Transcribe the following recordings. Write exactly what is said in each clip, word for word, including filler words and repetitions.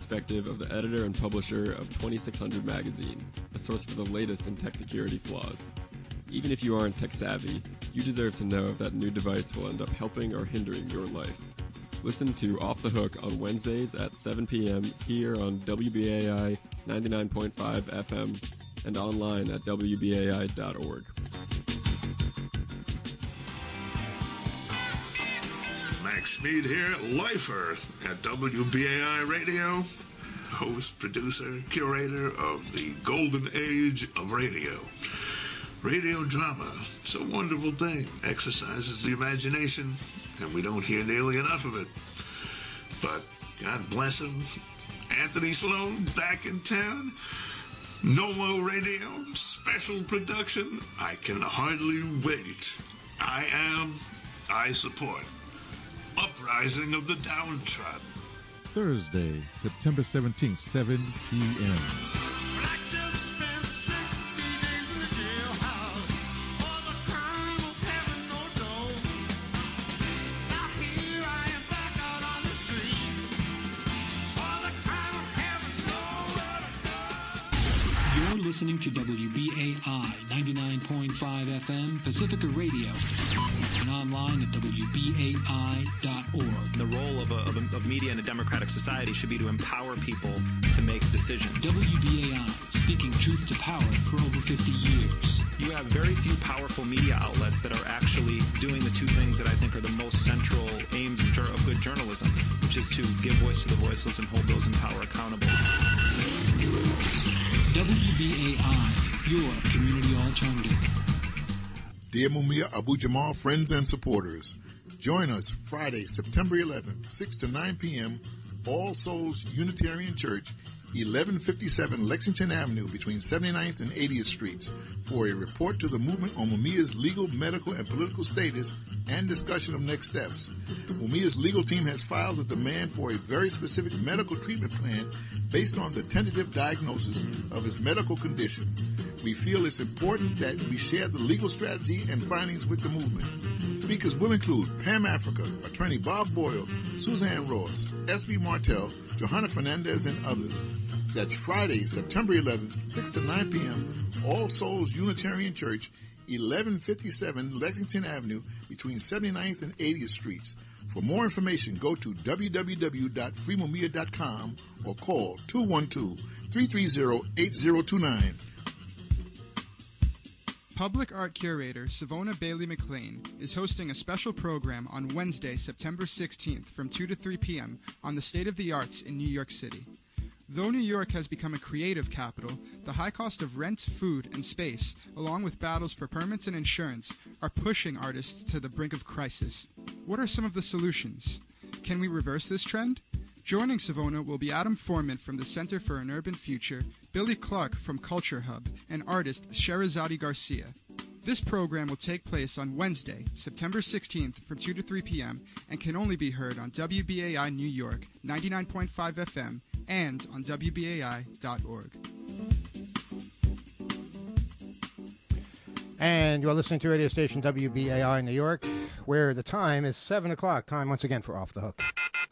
perspective of the editor and publisher of twenty-six hundred Magazine, a source for the latest in tech security flaws. Even if you aren't tech savvy, you deserve to know if that new device will end up helping or hindering your life. Listen to Off the Hook on Wednesdays at seven p.m. here on W B A I ninety-nine point five F M and online at W B A I dot org. Max Schmid here, lifer at W B A I Radio, host, producer, curator of the golden age of radio. Radio drama, it's a wonderful thing, exercises the imagination, and we don't hear nearly enough of it. But God bless him, Anthony Sloan back in town, Nolo Radio, special production, I can hardly wait. I am, I support. Uprising of the Downtrodden. Thursday, September seventeenth, seven p.m. Listening to W B A I ninety-nine point five F M Pacifica Radio and online at W B A I dot org. The role of, a, of, a, of media in a democratic society should be to empower people to make decisions. W B A I, speaking truth to power for over fifty years. You have very few powerful media outlets that are actually doing the two things that I think are the most central aims of, jur- of good journalism, which is to give voice to the voiceless and hold those in power accountable. W B A I, your community alternative. Dear Mumia Abu Jamal friends and supporters, join us Friday, September eleventh, six to nine p.m., All Souls Unitarian Church, eleven fifty-seven Lexington Avenue between seventy-ninth and eightieth Streets for a report to the movement on Mumia's legal, medical, and political status and discussion of next steps. Mumia's legal team has filed a demand for a very specific medical treatment plan based on the tentative diagnosis of his medical condition. We feel it's important that we share the legal strategy and findings with the movement. Speakers will include Pam Africa, Attorney Bob Boyle, Suzanne Ross, S B Martel, Johanna Fernandez, and others. That's Friday, September eleventh, six to nine p.m., All Souls Unitarian Church, eleven fifty-seven Lexington Avenue between seventy-ninth and eightieth Streets. For more information, go to w w w dot free mumia dot com or call two one two, three three zero, eight zero two nine. Public art curator Savona Bailey McLean is hosting a special program on Wednesday, September sixteenth from two to three p.m. on the State of the Arts in New York City. Though New York has become a creative capital, the high cost of rent, food, and space, along with battles for permits and insurance, are pushing artists to the brink of crisis. What are some of the solutions? Can we reverse this trend? Joining Savona will be Adam Foreman from the Center for an Urban Future, Billy Clark from Culture Hub, and artist Sherazade Garcia. This program will take place on Wednesday, September sixteenth from two to three p.m. and can only be heard on W B A I New York ninety-nine point five F M and on W B A I dot org. And you're listening to radio station W B A I New York, where the time is seven o'clock. Time once again for Off the Hook.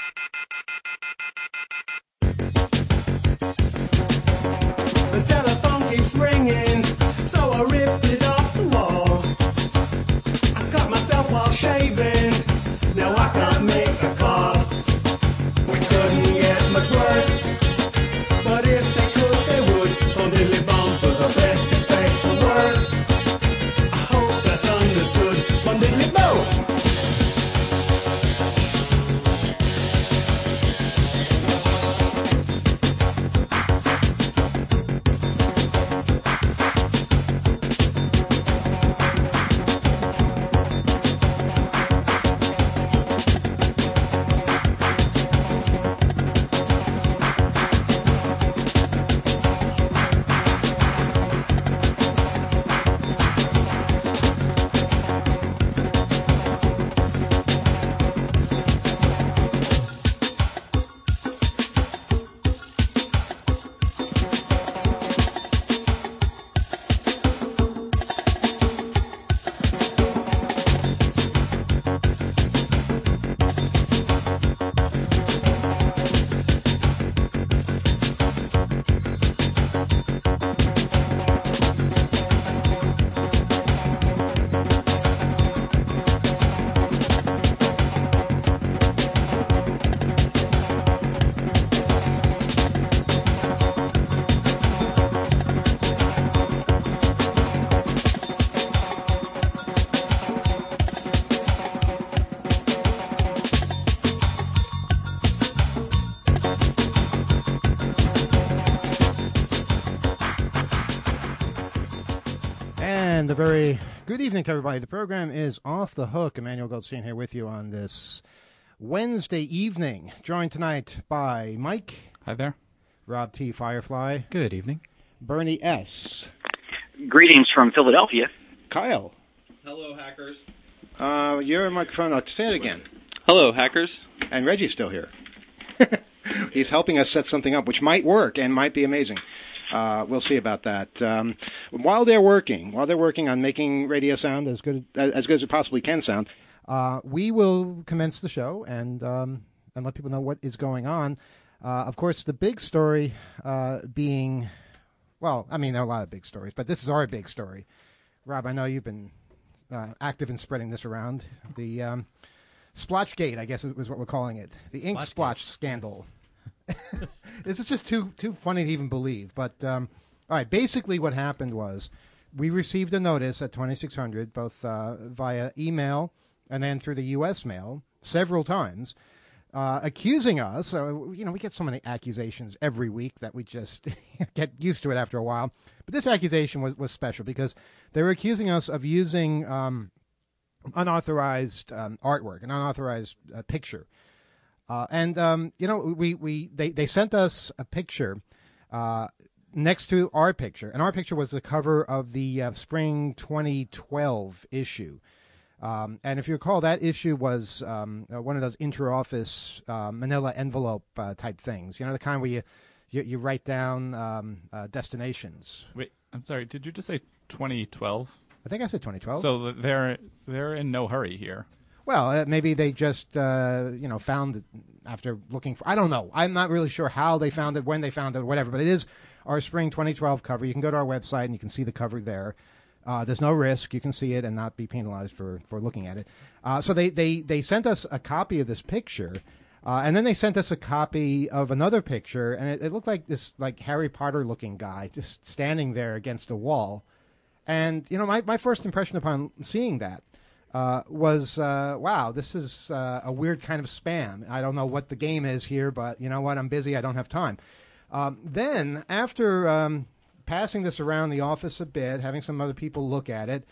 The telephone keeps ringing, so I ripped it off the wall. I cut myself while shaving, now I can't make a call. We couldn't get much worse, but if they could, they would. From Dilly Bomb for the best, expect the worst. I hope that's understood. From Dilly Bomb. And a very good evening to everybody. The program is Off the Hook. Emmanuel Goldstein here with you on this Wednesday evening. Joined tonight by Mike. Hi there. Rob T. Firefly. Good evening. Bernie S. Greetings from Philadelphia. Kyle. Hello, hackers. Uh, your microphone. I'll say it again. Hello, hackers. And Reggie's still here. He's helping us set something up, which might work and might be amazing. Uh, we'll see about that. Um, while they're working, while they're working on making radio sound as good as good as it possibly can sound, uh, we will commence the show and um, and let people know what is going on. Uh, of course, the big story uh, being, well, I mean, there are a lot of big stories, but this is our big story. Rob, I know you've been uh, active in spreading this around. The um, Splotchgate, I guess, is what we're calling it. The ink splotch scandal. This is just too too funny to even believe. But, um, all right, basically what happened was we received a notice at twenty-six hundred, both uh, via email and then through the U S mail several times, uh, accusing us. Uh, you know, we get so many accusations every week that we just get used to it after a while. But this accusation was, was special because they were accusing us of using um, unauthorized um, artwork, an unauthorized uh, picture. Uh, and, um, you know, we, we they, they sent us a picture uh, next to our picture. And our picture was the cover of the uh, spring twenty twelve issue. Um, and if you recall, that issue was um, uh, one of those inter-office uh, manila envelope uh, type things. You know, the kind where you, you, you write down um, uh, destinations. Wait, I'm sorry. Did you just say twenty twelve? I think I said twenty twelve. So they're they're in no hurry here. Well, uh, maybe they just, uh, you know, found it after looking for, I don't know. I'm not really sure how they found it, when they found it, whatever. But it is our spring twenty twelve cover. You can go to our website and you can see the cover there. Uh, there's no risk. You can see it and not be penalized for, for looking at it. Uh, so they, they, they sent us a copy of this picture. Uh, and then they sent us a copy of another picture. And it, it looked like this like Harry Potter looking guy just standing there against a wall. And, you know, my, my first impression upon seeing that Uh, was, uh, wow, this is uh, a weird kind of spam. I don't know what the game is here, but you know what? I'm busy. I don't have time. Um, then, after um, passing this around the office a bit, having some other people look at it,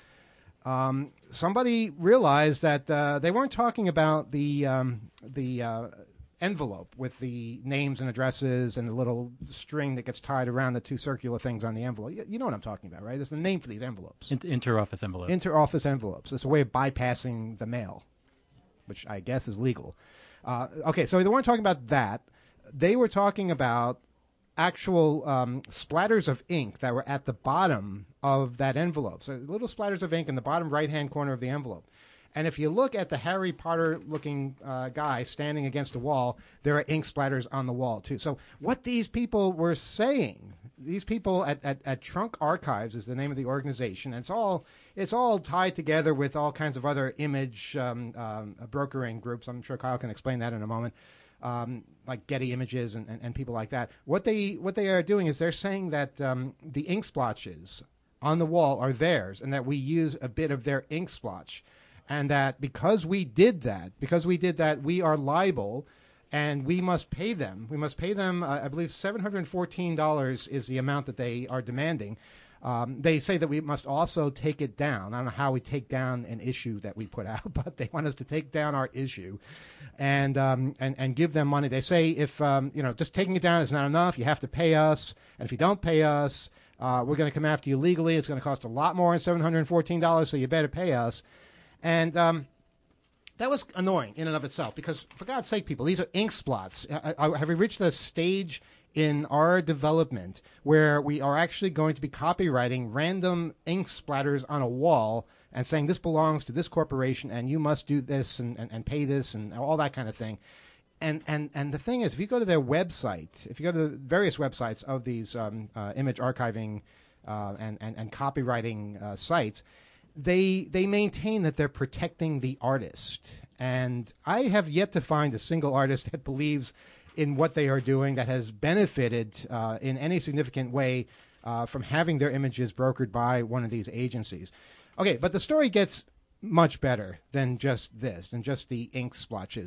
um, somebody realized that uh, they weren't talking about the um, the uh, envelope with the names and addresses and the little string that gets tied around the two circular things on the envelope. You, you know what I'm talking about, right? There's the name for these envelopes. Inter- inter-office envelopes. Inter-office envelopes. It's a way of bypassing the mail, which I guess is legal. Uh, okay, so they weren't talking about that. They were talking about actual um, splatters of ink that were at the bottom of that envelope. So little splatters of ink in the bottom right-hand corner of the envelope. And if you look at the Harry Potter-looking uh, guy standing against a wall, there are ink splatters on the wall, too. So what these people were saying, these people at, at, at Trunk Archives is the name of the organization, and it's all it's all tied together with all kinds of other image um, um, brokering groups. I'm sure Kyle can explain that in a moment, um, like Getty Images and, and, and people like that. What they, what they are doing is they're saying that um, the ink splotches on the wall are theirs and that we use a bit of their ink splotch. And that because we did that, because we did that, we are liable, and we must pay them. We must pay them, uh, I believe, seven hundred fourteen dollars is the amount that they are demanding. Um, they say that we must also take it down. I don't know how we take down an issue that we put out, but they want us to take down our issue and um, and, and give them money. They say if, um, you know, just taking it down is not enough, you have to pay us. And if you don't pay us, uh, we're going to come after you legally. It's going to cost a lot more than seven hundred fourteen dollars, so you better pay us. And um, that was annoying in and of itself because, for God's sake, people, these are ink splots. I, I, have we reached a stage in our development where we are actually going to be copywriting random ink splatters on a wall and saying this belongs to this corporation and you must do this and, and, and pay this and all that kind of thing? And, and, and the thing is, if you go to their website, if you go to the various websites of these um, uh, image archiving uh, and, and, and copywriting uh, sites, They they maintain that they're protecting the artist. And I have yet to find a single artist that believes in what they are doing that has benefited uh, in any significant way uh, from having their images brokered by one of these agencies. Okay, but the story gets much better than just this, than just the ink splotches.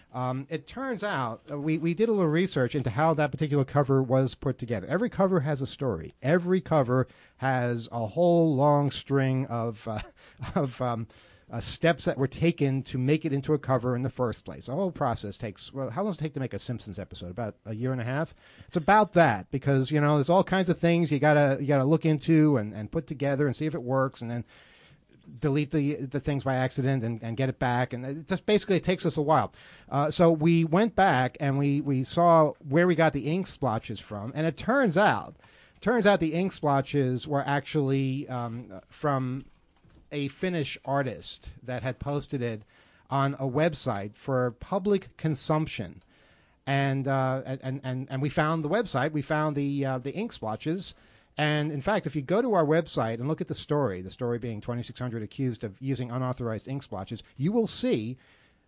Um, it turns out uh, we, we did a little research into how that particular cover was put together. Every cover has a story. Every cover has a whole long string of uh, of um, uh, steps that were taken to make it into a cover in the first place. The whole process takes, well, how long does it take to make a Simpsons episode? About a year and a half? It's about that, because, you know, there's all kinds of things you gotta you gotta look into and, and put together and see if it works, and then delete the the things by accident and, and get it back, and it just basically it takes us a while. Uh, so we went back and we, we saw where we got the ink splotches from, and it turns out turns out the ink splotches were actually um, from a Finnish artist that had posted it on a website for public consumption, and uh, and and and we found the website. We found the uh, the ink splotches. And, in fact, if you go to our website and look at the story, the story being twenty-six hundred accused of using unauthorized ink splotches, you will see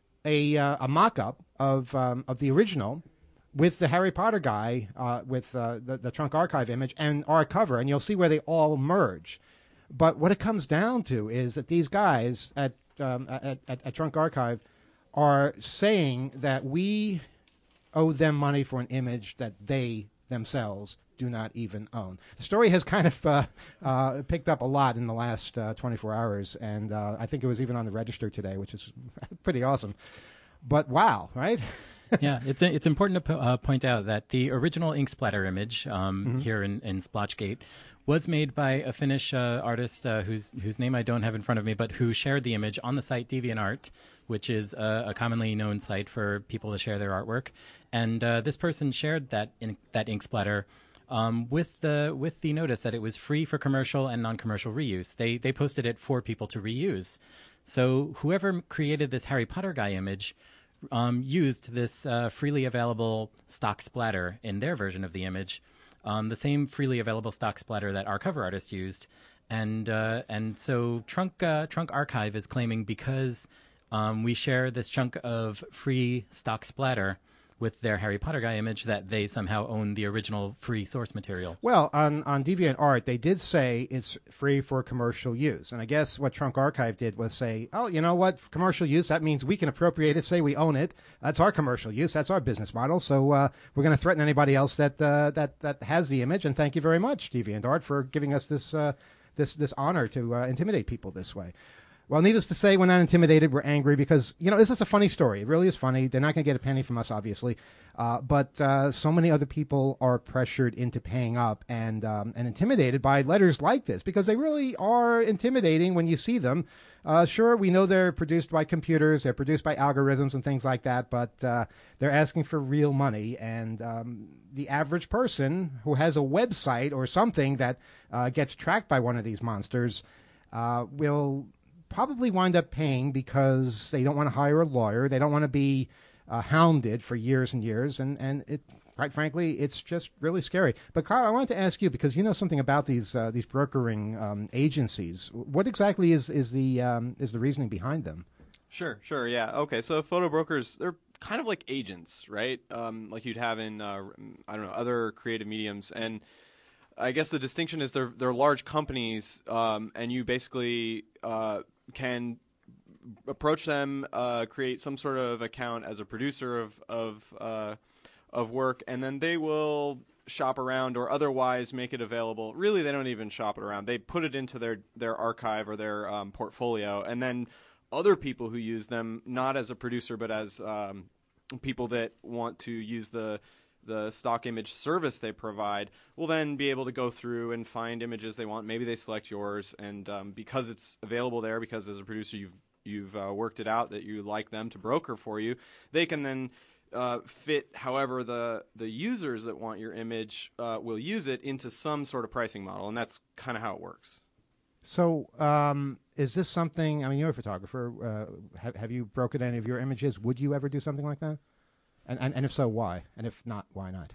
a, uh, a mock-up of, um, of the original with the Harry Potter guy uh, with uh, the, the Trunk Archive image and our cover, and you'll see where they all merge. But what it comes down to is that these guys at, um, at, at, at Trunk Archive are saying that we owe them money for an image that they themselves do not even own. The story has kind of uh, uh, picked up a lot in the last uh, twenty-four hours, and uh, I think it was even on the Register today, which is pretty awesome. But wow, right? Yeah, it's it's important to po- uh, point out that the original ink splatter image um, Mhm. here in, in Splotchgate was made by a Finnish uh, artist uh, whose whose name I don't have in front of me, but who shared the image on the site DeviantArt, which is a, a commonly known site for people to share their artwork. And uh, this person shared that in, that ink splatter um, with the with the notice that it was free for commercial and non-commercial reuse. They they posted it for people to reuse. So whoever created this Harry Potter guy image Um, used this uh, freely available stock splatter in their version of the image, um, the same freely available stock splatter that our cover artist used, and uh, and so Trunk uh, Trunk Archive is claiming because um, we share this chunk of free stock splatter with their Harry Potter guy image that they somehow own the original free source material. Well, on, on DeviantArt, they did say it's free for commercial use. And I guess what Trunk Archive did was say, oh, you know what, for commercial use, that means we can appropriate it, say we own it. That's our commercial use. That's our business model. So uh, we're going to threaten anybody else that, uh, that that has the image. And thank you very much, DeviantArt, for giving us this, uh, this, this honor to uh, intimidate people this way. Well, needless to say, we're not intimidated. We're angry because, you know, this is a funny story. It really is funny. They're not going to get a penny from us, obviously. Uh, but uh, so many other people are pressured into paying up and um, and intimidated by letters like this because they really are intimidating when you see them. Uh, sure, we know they're produced by computers. They're produced by algorithms and things like that. But uh, they're asking for real money. And um, the average person who has a website or something that uh, gets tracked by one of these monsters uh, will probably wind up paying because they don't want to hire a lawyer. They don't want to be uh, hounded for years and years. And, and it, quite frankly, it's just really scary. But, Kyle, I wanted to ask you, because you know something about these uh, these brokering um, agencies. What exactly is, is, the, um, is the reasoning behind them? Sure, sure, yeah. Okay, so photo brokers, they're kind of like agents, right? Um, like you'd have in, uh, I don't know, other creative mediums. And I guess the distinction is they're, they're large companies, um, and you basically uh, can approach them, uh, create some sort of account as a producer of of uh, of work, and then they will shop around or otherwise make it available. Really, they don't even shop it around. They put it into their, their archive or their um, portfolio, and then other people who use them, not as a producer, but as um, people that want to use the the stock image service they provide, will then be able to go through and find images they want. Maybe they select yours, and um, because it's available there, because as a producer you've you've uh, worked it out that you like them to broker for you, they can then uh, fit however the the users that want your image uh, will use it into some sort of pricing model, and that's kind of how it works. So um, is this something, I mean, you're a photographer. Uh, have, have you brokered any of your images? Would you ever do something like that? And, and and if so, why? And if not, why not?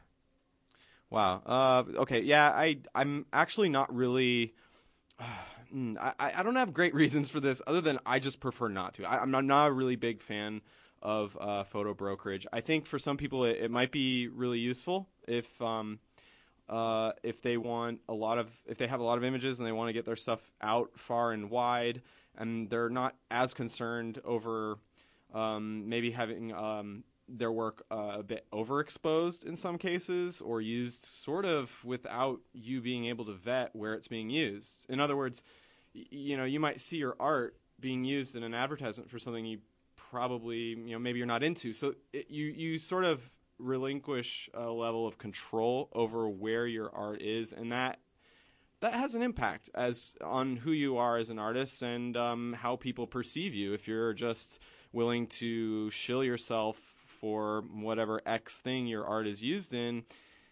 Wow. Uh, okay. Yeah, I I'm actually not really. Uh, I I don't have great reasons for this, other than I just prefer not to. I, I'm not, not a really big fan of uh, photo brokerage. I think for some people it, it might be really useful if um uh if they want a lot of if they have a lot of images and they want to get their stuff out far and wide, and they're not as concerned over um maybe having um. their work uh, a bit overexposed in some cases, or used sort of without you being able to vet where it's being used. In other words, y- you know, you might see your art being used in an advertisement for something you probably, you know, maybe you're not into. So it, you you sort of relinquish a level of control over where your art is, and that that has an impact as on who you are as an artist and um, how people perceive you. If you're just willing to shill yourself for whatever X thing your art is used in,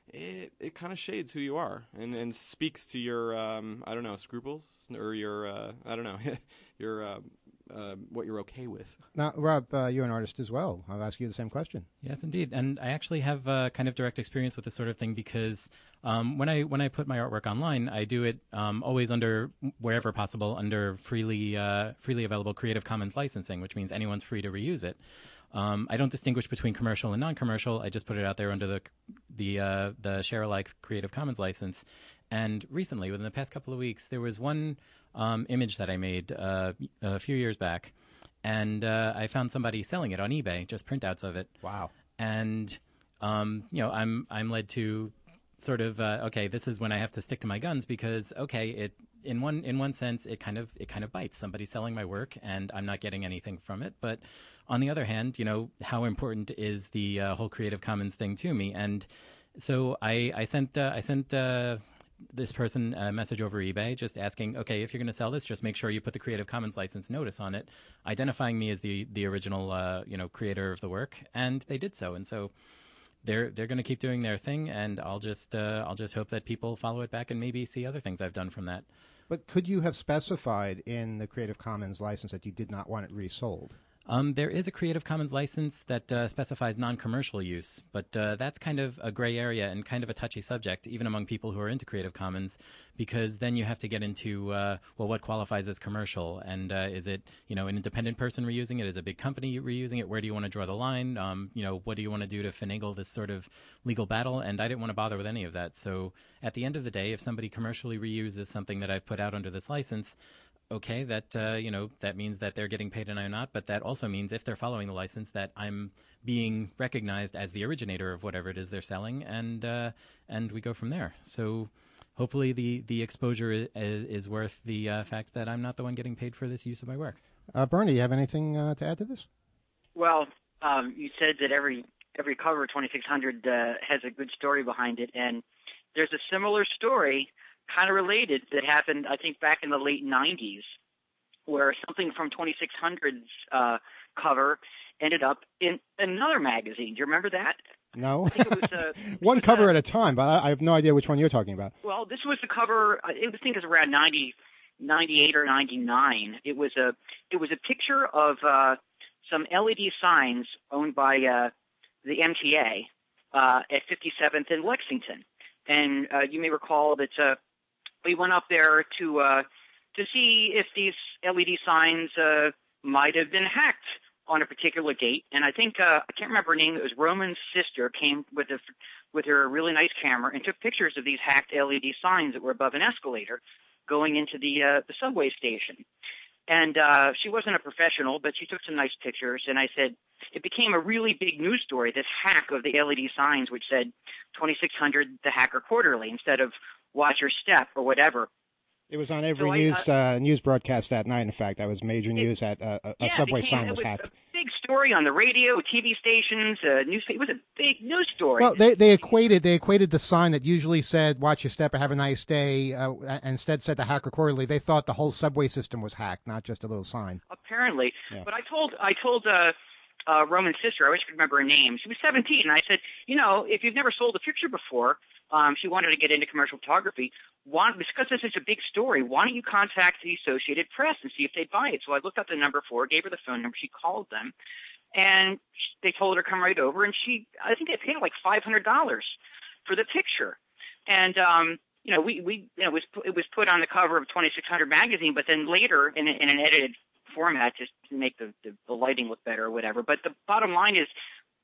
it it kind of shades who you are and, and speaks to your um, I don't know, scruples or your uh, I don't know your uh, uh, what you're okay with. Now, Rob, uh, you're an artist as well. I'll ask you the same question. Yes, indeed, and I actually have uh, kind of direct experience with this sort of thing because um, when I when I put my artwork online, I do it um, always under wherever possible under freely uh, freely available Creative Commons licensing, which means anyone's free to reuse it. Um, I don't distinguish between commercial and non-commercial. I just put it out there under the the uh, the share alike Creative Commons license. And recently, within the past couple of weeks, there was one um, image that I made uh, a few years back, and uh, I found somebody selling it on eBay, just printouts of it. Wow! And um, you know, I'm I'm led to sort of uh, okay, this is when I have to stick to my guns because okay, it in one in one sense it kind of it kind of bites. Somebody's selling my work, and I'm not getting anything from it. But on the other hand, you know, how important is the uh, whole Creative Commons thing to me? And so I I sent uh, I sent. Uh, this person a message over eBay just asking, okay, if you're going to sell this, just make sure you put the Creative Commons license notice on it, identifying me as the the original uh, you know creator of the work, and they did so. And so they're they're going to keep doing their thing, and I'll just uh, I'll just hope that people follow it back and maybe see other things I've done from that. But could you have specified in the Creative Commons license that you did not want it resold? Um, there is a Creative Commons license that uh, specifies non-commercial use, but uh, that's kind of a gray area and kind of a touchy subject, even among people who are into Creative Commons, because then you have to get into, uh, well, what qualifies as commercial? And uh, is it, you know, an independent person reusing it? Is a big company reusing it? Where do you want to draw the line? Um, you know, what do you want to do to finagle this sort of legal battle? And I didn't want to bother with any of that. So at the end of the day, if somebody commercially reuses something that I've put out under this license, okay, that uh, you know that means that they're getting paid and I'm not, but that also means if they're following the license that I'm being recognized as the originator of whatever it is they're selling, and uh, and we go from there. So hopefully the the exposure is, is worth the uh, fact that I'm not the one getting paid for this use of my work. Uh, Bernie, you have anything uh, to add to this? Well, um, you said that every every cover of twenty-six hundred uh, has a good story behind it, and there's a similar story kind of related that happened, I think, back in the late nineties, where something from twenty-six hundred's uh, cover ended up in another magazine. Do you remember that? No. I think it was, uh, one it was, cover uh, at a time, but I, I have no idea which one you're talking about. Well, this was the cover. I think it was around ninety, ninety-eight or ninety-nine. It was a it was a picture of uh, some L E D signs owned by uh, the M T A uh, at fifty-seventh and Lexington. And uh, you may recall that uh, we went up there to uh, to see if these L E D signs uh, might have been hacked on a particular gate. And I think uh, I can't remember her name. It was Roman's sister came with a with her really nice camera and took pictures of these hacked L E D signs that were above an escalator going into the uh, the subway station. And uh, she wasn't a professional, but she took some nice pictures. And I said, it became a really big news story, this hack of the L E D signs, which said twenty-six hundred, the Hacker Quarterly, instead of Watch Your Step or whatever. It was on every So I- news I- uh, news broadcast that night. In fact, that was major news that uh, a, a Yeah, it subway became- sign it was was hacked. a big story on the radio, T V stations, uh, news. It was a big news story. Well, they they equated they equated the sign that usually said "Watch your step" or "Have a nice day," uh, instead said the Hacker Quarterly. They thought the whole subway system was hacked, not just a little sign. Apparently. Yeah. But I told I told uh, uh, Roman's sister, I wish I could remember her name. She was seventeen. And I said, you know, if you've never sold a picture before, um, she wanted to get into commercial photography. Why, because this is a big story, why don't you contact the Associated Press and see if they'd buy it? So I looked up the number for her, gave her the phone number. She called them, and they told her to come right over. And she, I think they paid her like five hundred dollars for the picture. And um, you know, we we you know it was it was put on the cover of twenty-six hundred magazine, but then later in, a, in an edited format just to make the, the the lighting look better or whatever. But the bottom line is,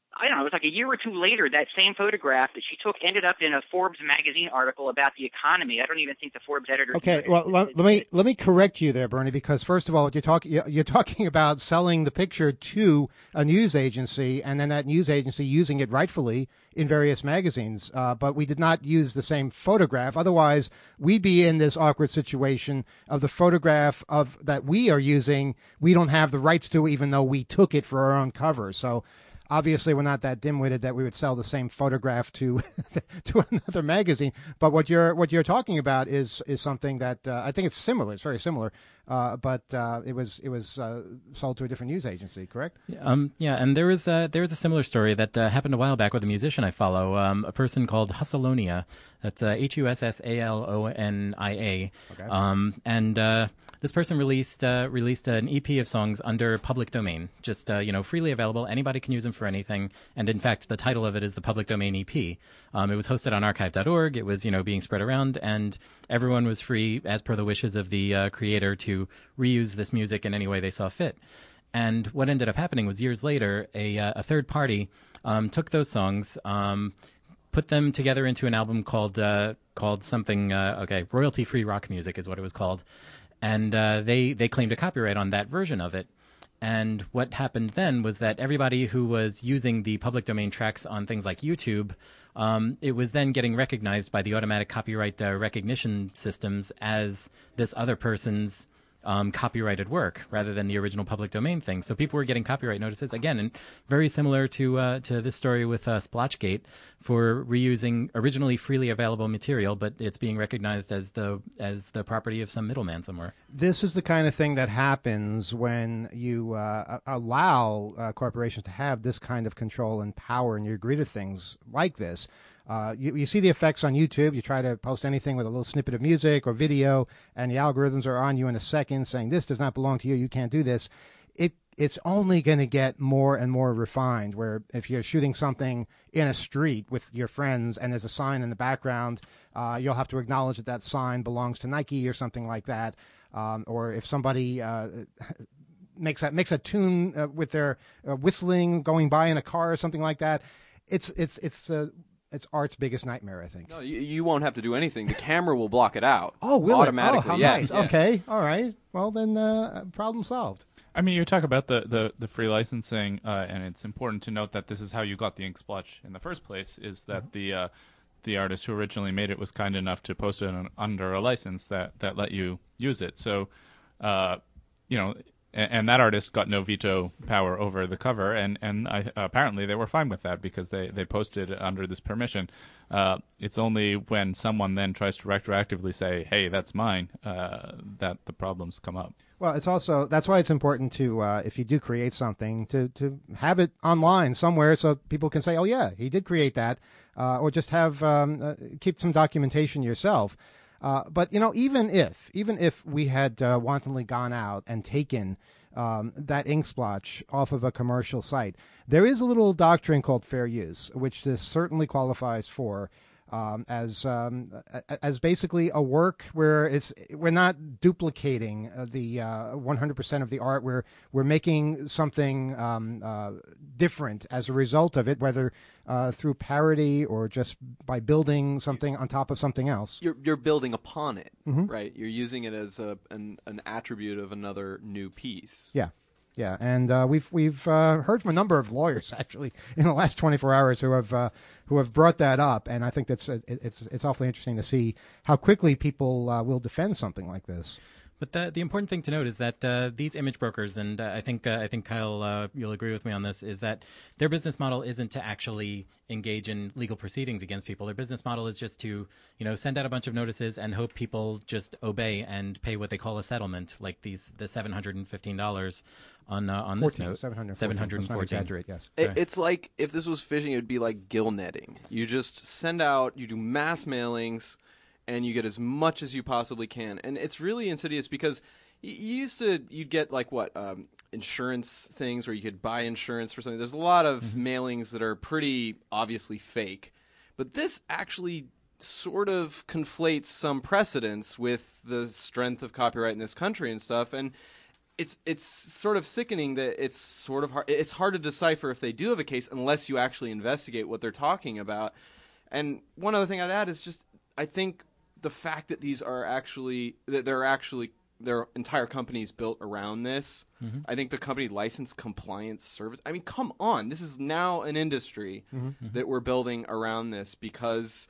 I don't know, it was like a year or two later, that same photograph that she took ended up in a Forbes magazine article about the economy. I don't even think the Forbes editor. Okay, well, let, let me let me correct you there, Bernie, because first of all, you're talking you're talking about selling the picture to a news agency, and then that news agency using it rightfully in various magazines. Uh, but we did not use the same photograph. Otherwise, we'd be in this awkward situation of the photograph of that we are using. We don't have the rights to, even though we took it for our own cover. So. Obviously, we're not that dim-witted that we would sell the same photograph to to another magazine. But what you're what you're talking about is is something that uh, I think it's similar. It's very similar, uh, but uh, it was it was uh, sold to a different news agency, correct? Um, yeah, and there was uh, there was a similar story that uh, happened a while back with a musician I follow, um, a person called Hussalonia. That's uh, H U S S A L O N I A. Okay. Um, and uh, this person released uh, released an E P of songs under public domain, just uh, you know, freely available. Anybody can use them for anything. And in fact, the title of it is the Public Domain E P. Um, it was hosted on archive dot org. It was, you know, being spread around, and everyone was free, as per the wishes of the uh, creator, to reuse this music in any way they saw fit. And what ended up happening was years later, a, uh, a third party um, took those songs, um, put them together into an album called uh, called something, uh, okay, royalty-free rock music is what it was called. And uh, they, they claimed a copyright on that version of it. And what happened then was that everybody who was using the public domain tracks on things like YouTube, um, it was then getting recognized by the automatic copyright uh, recognition systems as this other person's um, copyrighted work rather than the original public domain thing. So people were getting copyright notices again, and very similar to uh, to this story with uh, Splotchgate for reusing originally freely available material, but it's being recognized as the as the property of some middleman somewhere. This is the kind of thing that happens when you uh, allow uh, corporations to have this kind of control and power, and you agree to things like this. Uh, you, you see the effects on YouTube. You try to post anything with a little snippet of music or video, and the algorithms are on you in a second saying, this does not belong to you, you can't do this. It It's only going to get more and more refined, where if you're shooting something in a street with your friends and there's a sign in the background, uh, you'll have to acknowledge that that sign belongs to Nike or something like that. Um, or if somebody uh, makes, a, makes a tune uh, with their uh, whistling going by in a car or something like that, it's, it's, it's uh, It's art's biggest nightmare, I think. No, you, you won't have to do anything. The camera will block it out. Oh, will automatically. It? Oh, how yeah, nice. yeah. Okay, all right. Well, then, uh, problem solved. I mean, you talk about the, the, the free licensing, uh, and it's important to note that this is how you got the ink splotch in the first place, is that mm-hmm. the uh, the artist who originally made it was kind enough to post it on, under a license that, that let you use it. So, uh, you know... And that artist got no veto power over the cover, and and I, apparently they were fine with that because they, they posted under this permission. Uh, it's only when someone then tries to retroactively say, "Hey, that's mine," uh, that the problems come up. Well, it's also that's why it's important to uh, if you do create something to to have it online somewhere so people can say, "Oh yeah, he did create that," uh, or just have um, uh, keep some documentation yourself. Uh, but, you know, even if, even if we had uh, wantonly gone out and taken um, that ink splotch off of a commercial site, there is a little doctrine called fair use, which this certainly qualifies for, um, as um, as basically a work where it's we're not duplicating the uh, one hundred percent of the art. We're we're making something um, uh, different as a result of it, whether uh, through parody or just by building something on top of something else. You're you're building upon it, mm-hmm. right? You're using it as a an, an attribute of another new piece. Yeah. Yeah, and uh, we've we've uh, heard from a number of lawyers actually in the last twenty-four hours who have uh, who have brought that up, and I think that's it, it's it's awfully interesting to see how quickly people uh, will defend something like this. But the the important thing to note is that uh, these image brokers, and uh, I think uh, I think Kyle, uh, you'll agree with me on this, is that their business model isn't to actually engage in legal proceedings against people. Their business model is just to, you know, send out a bunch of notices and hope people just obey and pay what they call a settlement, like these the seven hundred and fifteen dollars on uh, on this note. Seven hundred. Seven hundred and fourteen. Exaggerate, yes. It, it's like if this was phishing, it would be like gill netting. You just send out, you do mass mailings, and you get as much as you possibly can. And it's really insidious because you used to, you'd get like what, um, insurance things where you could buy insurance for something. There's a lot of mm-hmm. mailings that are pretty obviously fake. But this actually sort of conflates some precedents with the strength of copyright in this country and stuff. And it's it's sort of sickening that it's sort of hard. It's hard to decipher if they do have a case unless you actually investigate what they're talking about. And one other thing I'd add is just I think the fact that these are actually that they're actually their entire companies built around this. Mhm. I think the company license compliance service. I mean, come on, this is now an industry Mhm. that we're building around this because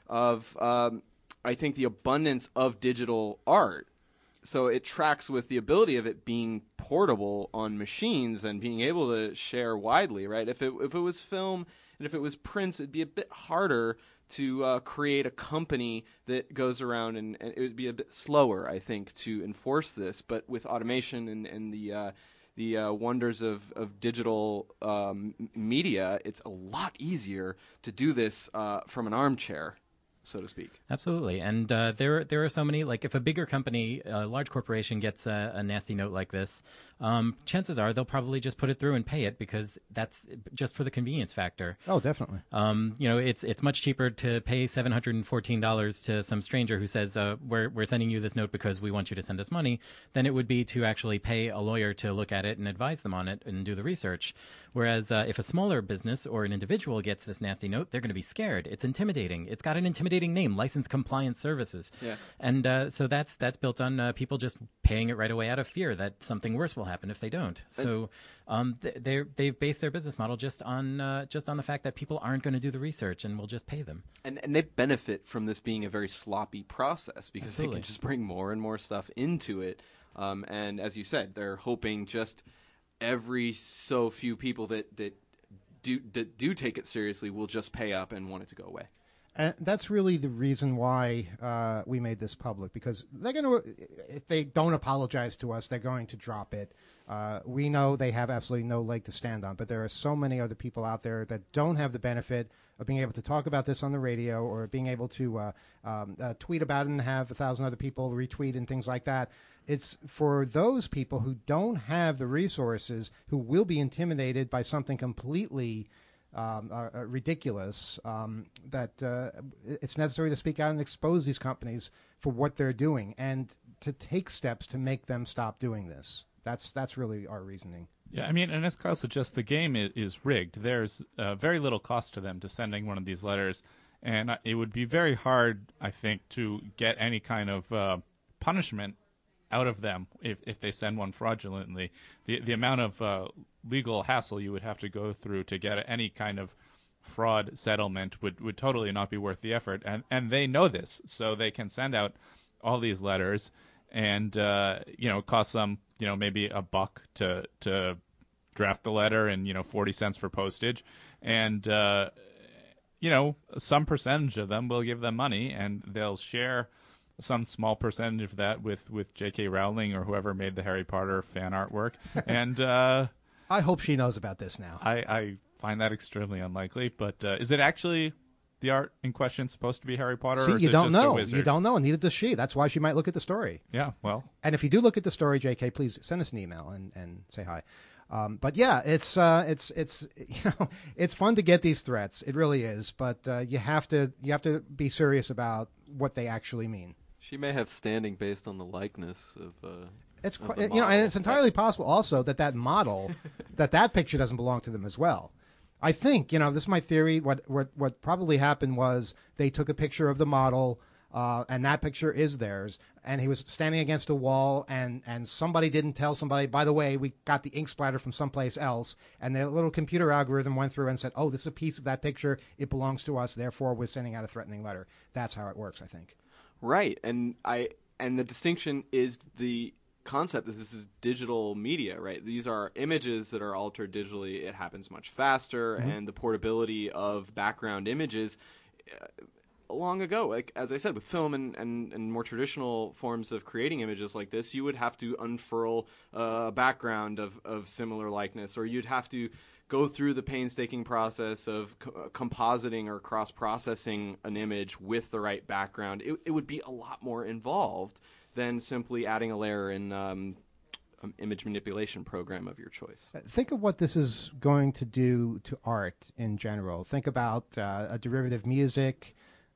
of um, I think the abundance of digital art. So it tracks with the ability of it being portable on machines and being able to share widely, right? If it if it was film and if it was prints, it'd be a bit harder to uh, create a company that goes around and, and it would be a bit slower, I think, to enforce this. But with automation and, and the uh, the uh, wonders of, of digital um, media, it's a lot easier to do this uh, from an armchair, so to speak. Absolutely, and uh, there there are so many. Like, if a bigger company, a large corporation, gets a, a nasty note like this, um, chances are they'll probably just put it through and pay it because that's just for the convenience factor. Oh, definitely. Um, you know, it's it's much cheaper to pay seven hundred and fourteen dollars to some stranger who says, uh, "We're we're sending you this note because we want you to send us money," than it would be to actually pay a lawyer to look at it and advise them on it and do the research. Whereas uh, if a smaller business or an individual gets this nasty note, they're going to be scared. It's intimidating. It's got an intimidating name, License Compliance Services. Yeah. And uh, so that's that's built on uh, people just paying it right away out of fear that something worse will happen if they don't. So um, they they've based their business model just on uh, just on the fact that people aren't going to do the research and will just pay them. And and they benefit from this being a very sloppy process because Absolutely. they can just bring more and more stuff into it. Um, and as you said, they're hoping just every so few people that that do that do take it seriously will just pay up and want it to go away. And that's really the reason why uh, we made this public, because they're going to, if they don't apologize to us, they're going to drop it. Uh, we know they have absolutely no leg to stand on, but there are so many other people out there that don't have the benefit of being able to talk about this on the radio or being able to uh, um, uh, tweet about it and have a thousand other people retweet and things like that. It's for those people who don't have the resources, who will be intimidated by something completely Um, uh, uh, ridiculous, um, that uh, it's necessary to speak out and expose these companies for what they're doing and to take steps to make them stop doing this. That's that's really our reasoning. Yeah, I mean, and as Kyle suggests, the game is, is rigged. There's uh, very little cost to them to sending one of these letters, and uh, it would be very hard, I think, to get any kind of uh, punishment out of them if, if they send one fraudulently. The the amount of uh, legal hassle you would have to go through to get any kind of fraud settlement would, would totally not be worth the effort. And and they know this, so they can send out all these letters, and uh, you know, it costs them, you know, maybe a buck to to draft the letter, and you know, forty cents for postage, and uh, you know, some percentage of them will give them money, and they'll share some small percentage of that with, with J K Rowling or whoever made the Harry Potter fan artwork. And uh, I hope she knows about this now. I, I find that extremely unlikely. But uh, is it actually the art in question supposed to be Harry Potter? See, or is you it don't just a know. wizard? You don't know, and neither does she. That's why she might look at the story. Yeah, well. And if you do look at the story, J K, please send us an email and, and say hi. Um, but yeah, it's uh, it's it's you know it's fun to get these threats. It really is. But uh, you have to you have to be serious about what they actually mean. She may have standing based on the likeness of. Uh, it's of quite, the you know, model. and it's entirely possible also that that model, that that picture doesn't belong to them as well. I think, you know, this is my theory. What what what probably happened was they took a picture of the model, uh, and that picture is theirs, and he was standing against a wall, and and somebody didn't tell somebody, by the way, we got the ink splatter from someplace else, and the little computer algorithm went through and said, oh, this is a piece of that picture, it belongs to us, therefore we're sending out a threatening letter. That's how it works, I think. Right, and I and the distinction is the concept that this is digital media, right? These are images that are altered digitally. It happens much faster, Mm-hmm. and the portability of background images. Uh, long ago, like as I said, with film and, and, and more traditional forms of creating images like this, you would have to unfurl a background of, of similar likeness, or you'd have to go through the painstaking process of co- compositing or cross-processing an image with the right background. It, it would be a lot more involved than simply adding a layer in um, an image manipulation program of your choice. Think of what this is going to do to art in general. Think about uh, a derivative music,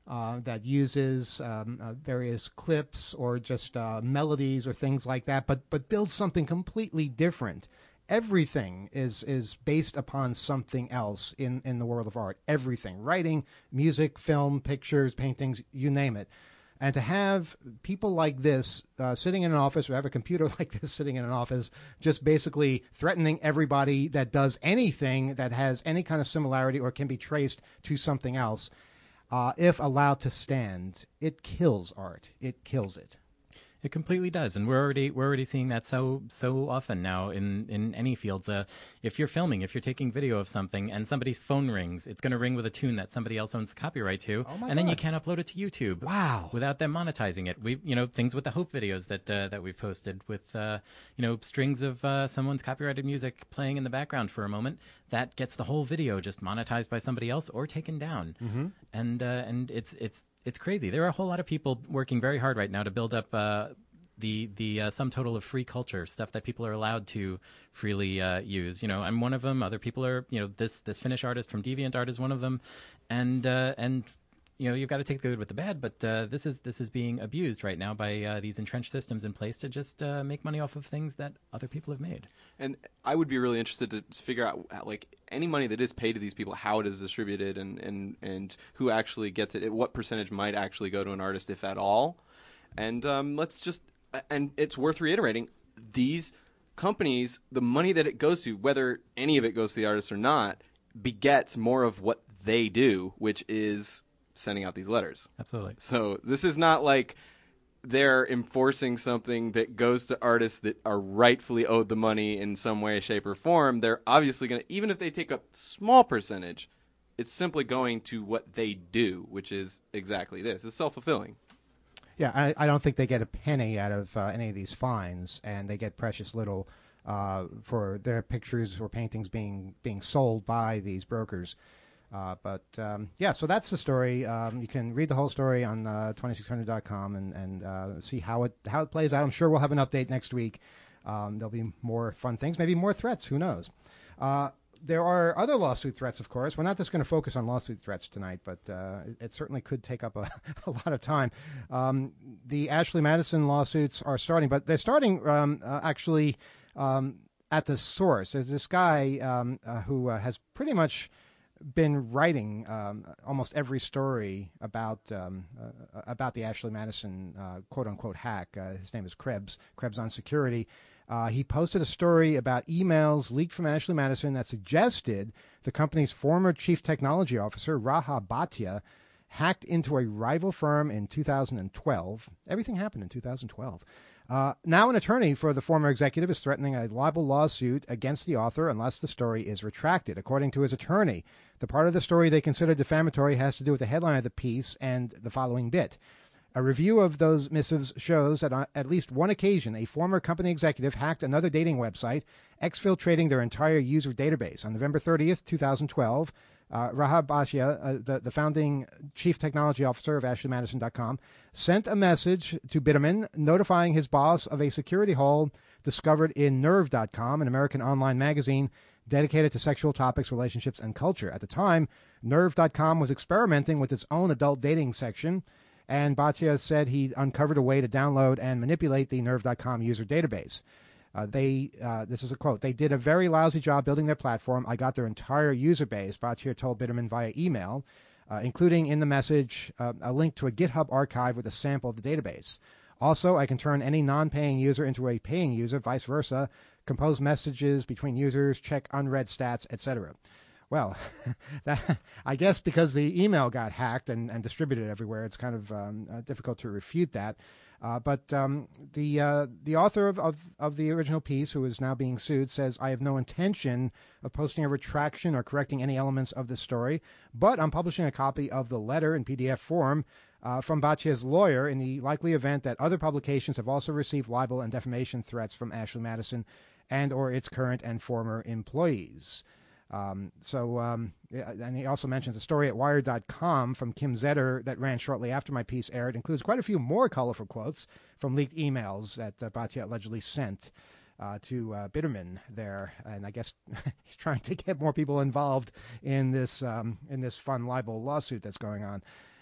uh, that uses um, uh, various clips or just uh, melodies or things like that, but but builds something completely different. Everything is is based upon something else in, in the world of art. Everything. Writing, music, film, pictures, paintings, you name it. And to have people like this uh, sitting in an office, or have a computer like this sitting in an office, just basically threatening everybody that does anything that has any kind of similarity or can be traced to something else, uh, if allowed to stand, it kills art. It kills it. It completely does, and we're already we're already seeing that so so often now in, in any fields. Uh, if you're filming, if you're taking video of something, and somebody's phone rings, it's going to ring with a tune that somebody else owns the copyright to, oh my and then God. you can't upload it to YouTube. Wow! Without them monetizing it, we you know things with the Hope videos that uh, that we've posted with uh, you know strings of uh, someone's copyrighted music playing in the background for a moment. That gets the whole video just monetized by somebody else or taken down, mm-hmm. and uh, and it's it's it's crazy. There are a whole lot of people working very hard right now to build up. Uh, the the uh, sum total of free culture, stuff that people are allowed to freely uh, use. You know, I'm one of them. Other people are, you know, this this Finnish artist from DeviantArt is one of them, and uh, and you know, you've got to take the good with the bad. But uh, this is this is being abused right now by uh, these entrenched systems in place to just uh, make money off of things that other people have made. And I would be really interested to figure out, like, any money that is paid to these people, how it is distributed, and and and who actually gets it. What percentage might actually go to an artist, if at all? And um, let's just. And it's worth reiterating, these companies, the money that it goes to, whether any of it goes to the artist or not, begets more of what they do, which is sending out these letters. Absolutely. So this is not like they're enforcing something that goes to artists that are rightfully owed the money in some way, shape, or form. They're obviously going to, even if they take a small percentage, it's simply going to what they do, which is exactly this. It's self-fulfilling. Yeah, I, I don't think they get a penny out of uh, any of these fines, and they get precious little uh, for their pictures or paintings being being sold by these brokers. Uh, but um, yeah, so that's the story. Um, you can read the whole story on uh, twenty-six hundred dot com and and uh, see how it how it plays out. I'm sure we'll have an update next week. Um, there'll be more fun things, maybe more threats. Who knows? Uh, There are other lawsuit threats, of course. We're not just going to focus on lawsuit threats tonight, but uh, it, it certainly could take up a, a lot of time. Um, the Ashley Madison lawsuits are starting, but they're starting um, uh, actually um, at the source. There's this guy um, uh, who uh, has pretty much been writing um, almost every story about um, uh, about the Ashley Madison uh, quote-unquote hack. Uh, his name is Krebs, Krebs on Security. Uh, he posted a story about emails leaked from Ashley Madison that suggested the company's former chief technology officer, Raha Bhatia, hacked into a rival firm in two thousand twelve. Everything happened in two thousand twelve. Uh, now an attorney for the former executive is threatening a libel lawsuit against the author unless the story is retracted. According to his attorney, the part of the story they consider defamatory has to do with the headline of the piece and the following bit. A review of those missives shows that on at least one occasion, a former company executive hacked another dating website, exfiltrating their entire user database. On November thirtieth, twenty twelve, uh, Raha Bhatia, uh, the, the founding chief technology officer of Ashley Madison dot com, sent a message to Bitterman notifying his boss of a security hole discovered in Nerve dot com, an American online magazine dedicated to sexual topics, relationships, and culture. At the time, Nerve dot com was experimenting with its own adult dating section, and Bhatia said he uncovered a way to download and manipulate the Nerve dot com user database. Uh, they, uh, this is a quote, "They did a very lousy job building their platform. I got their entire user base," Bhatia told Bitterman via email, uh, including in the message uh, a link to a GitHub archive with a sample of the database. "Also, I can turn any non-paying user into a paying user, vice versa, compose messages between users, check unread stats, et cetera" Well, that, I guess because the email got hacked and, and distributed everywhere, it's kind of um, uh, difficult to refute that. Uh, but um, the uh, the author of, of, of the original piece, who is now being sued, says, "I have no intention of posting a retraction or correcting any elements of the story, but I'm publishing a copy of the letter in P D F form uh, from Bhatia's lawyer in the likely event that other publications have also received libel and defamation threats from Ashley Madison and or its current and former employees." Um, so, um, and he also mentions a story at Wired dot com from Kim Zetter that ran shortly after my piece aired. It includes quite a few more colorful quotes from leaked emails that uh, Bhatia allegedly sent uh, to uh, Bitterman there, and I guess he's trying to get more people involved in this um, in this fun libel lawsuit that's going on.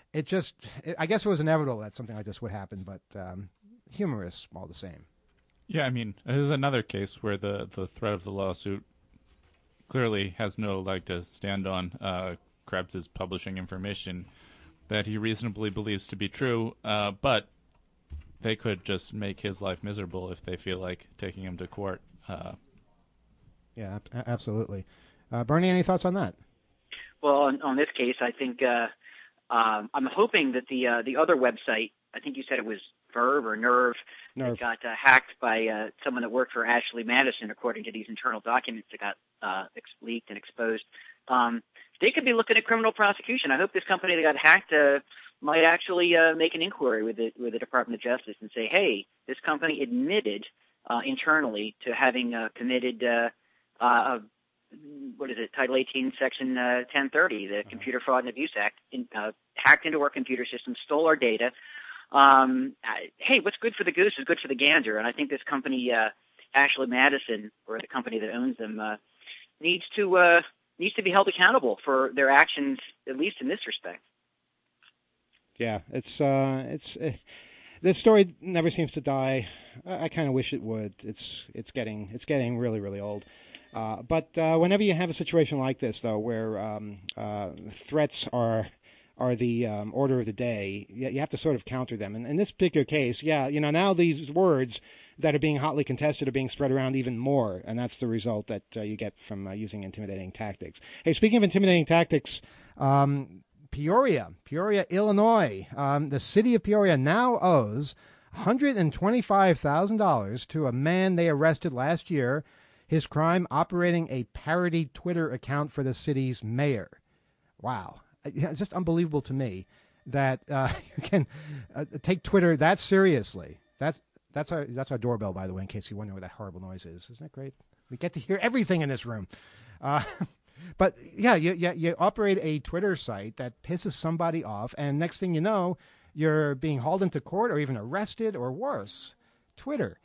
it just, it, I guess it was inevitable that something like this would happen, but um, humorous all the same. Yeah, I mean, there's another case where the, the threat of the lawsuit clearly has no leg to stand on. Uh, Krebs is publishing information that he reasonably believes to be true, uh, but they could just make his life miserable if they feel like taking him to court. Uh, yeah, a- absolutely. Uh, Bernie, any thoughts on that? Well, on, on this case, I think uh, um, I'm hoping that the uh, the other website, I think you said it was Verve or Nerve, Nerve. that got uh, hacked by uh, someone that worked for Ashley Madison, according to these internal documents that got uh, ex- leaked and exposed. Um, they could be looking at criminal prosecution. I hope this company that got hacked uh, might actually uh, make an inquiry with the, with the Department of Justice and say, hey, this company admitted uh, internally to having uh, committed, uh, uh, what is it, Title eighteen, Section uh, ten thirty, the Computer Fraud and Abuse Act, in, uh, hacked into our computer system, stole our data. Um, I, hey, what's good for the goose is good for the gander, and I think this company, uh, Ashley Madison, or the company that owns them, uh, needs to uh, needs to be held accountable for their actions, at least in this respect. Yeah, it's uh, it's uh, this story never seems to die. I, I kind of wish it would. It's it's getting it's getting really really old. Uh, but uh, whenever you have a situation like this, though, where um, uh, threats are are the um, order of the day, you, you have to sort of counter them. And in this particular case, yeah, you know, now these words that are being hotly contested are being spread around even more, and that's the result that uh, you get from uh, using intimidating tactics. Hey, speaking of intimidating tactics, um, Peoria, Peoria, Illinois, um, the city of Peoria now owes one hundred twenty-five thousand dollars to a man they arrested last year. His crime, operating a parody Twitter account for the city's mayor. Wow. It's just unbelievable to me that uh, you can uh, take Twitter that seriously. That's that's our that's our doorbell, by the way, in case you wonder what that horrible noise is. Isn't that great? We get to hear everything in this room. Uh, but yeah, you, you you operate a Twitter site that pisses somebody off, and next thing you know, you're being hauled into court or even arrested or worse. Twitter.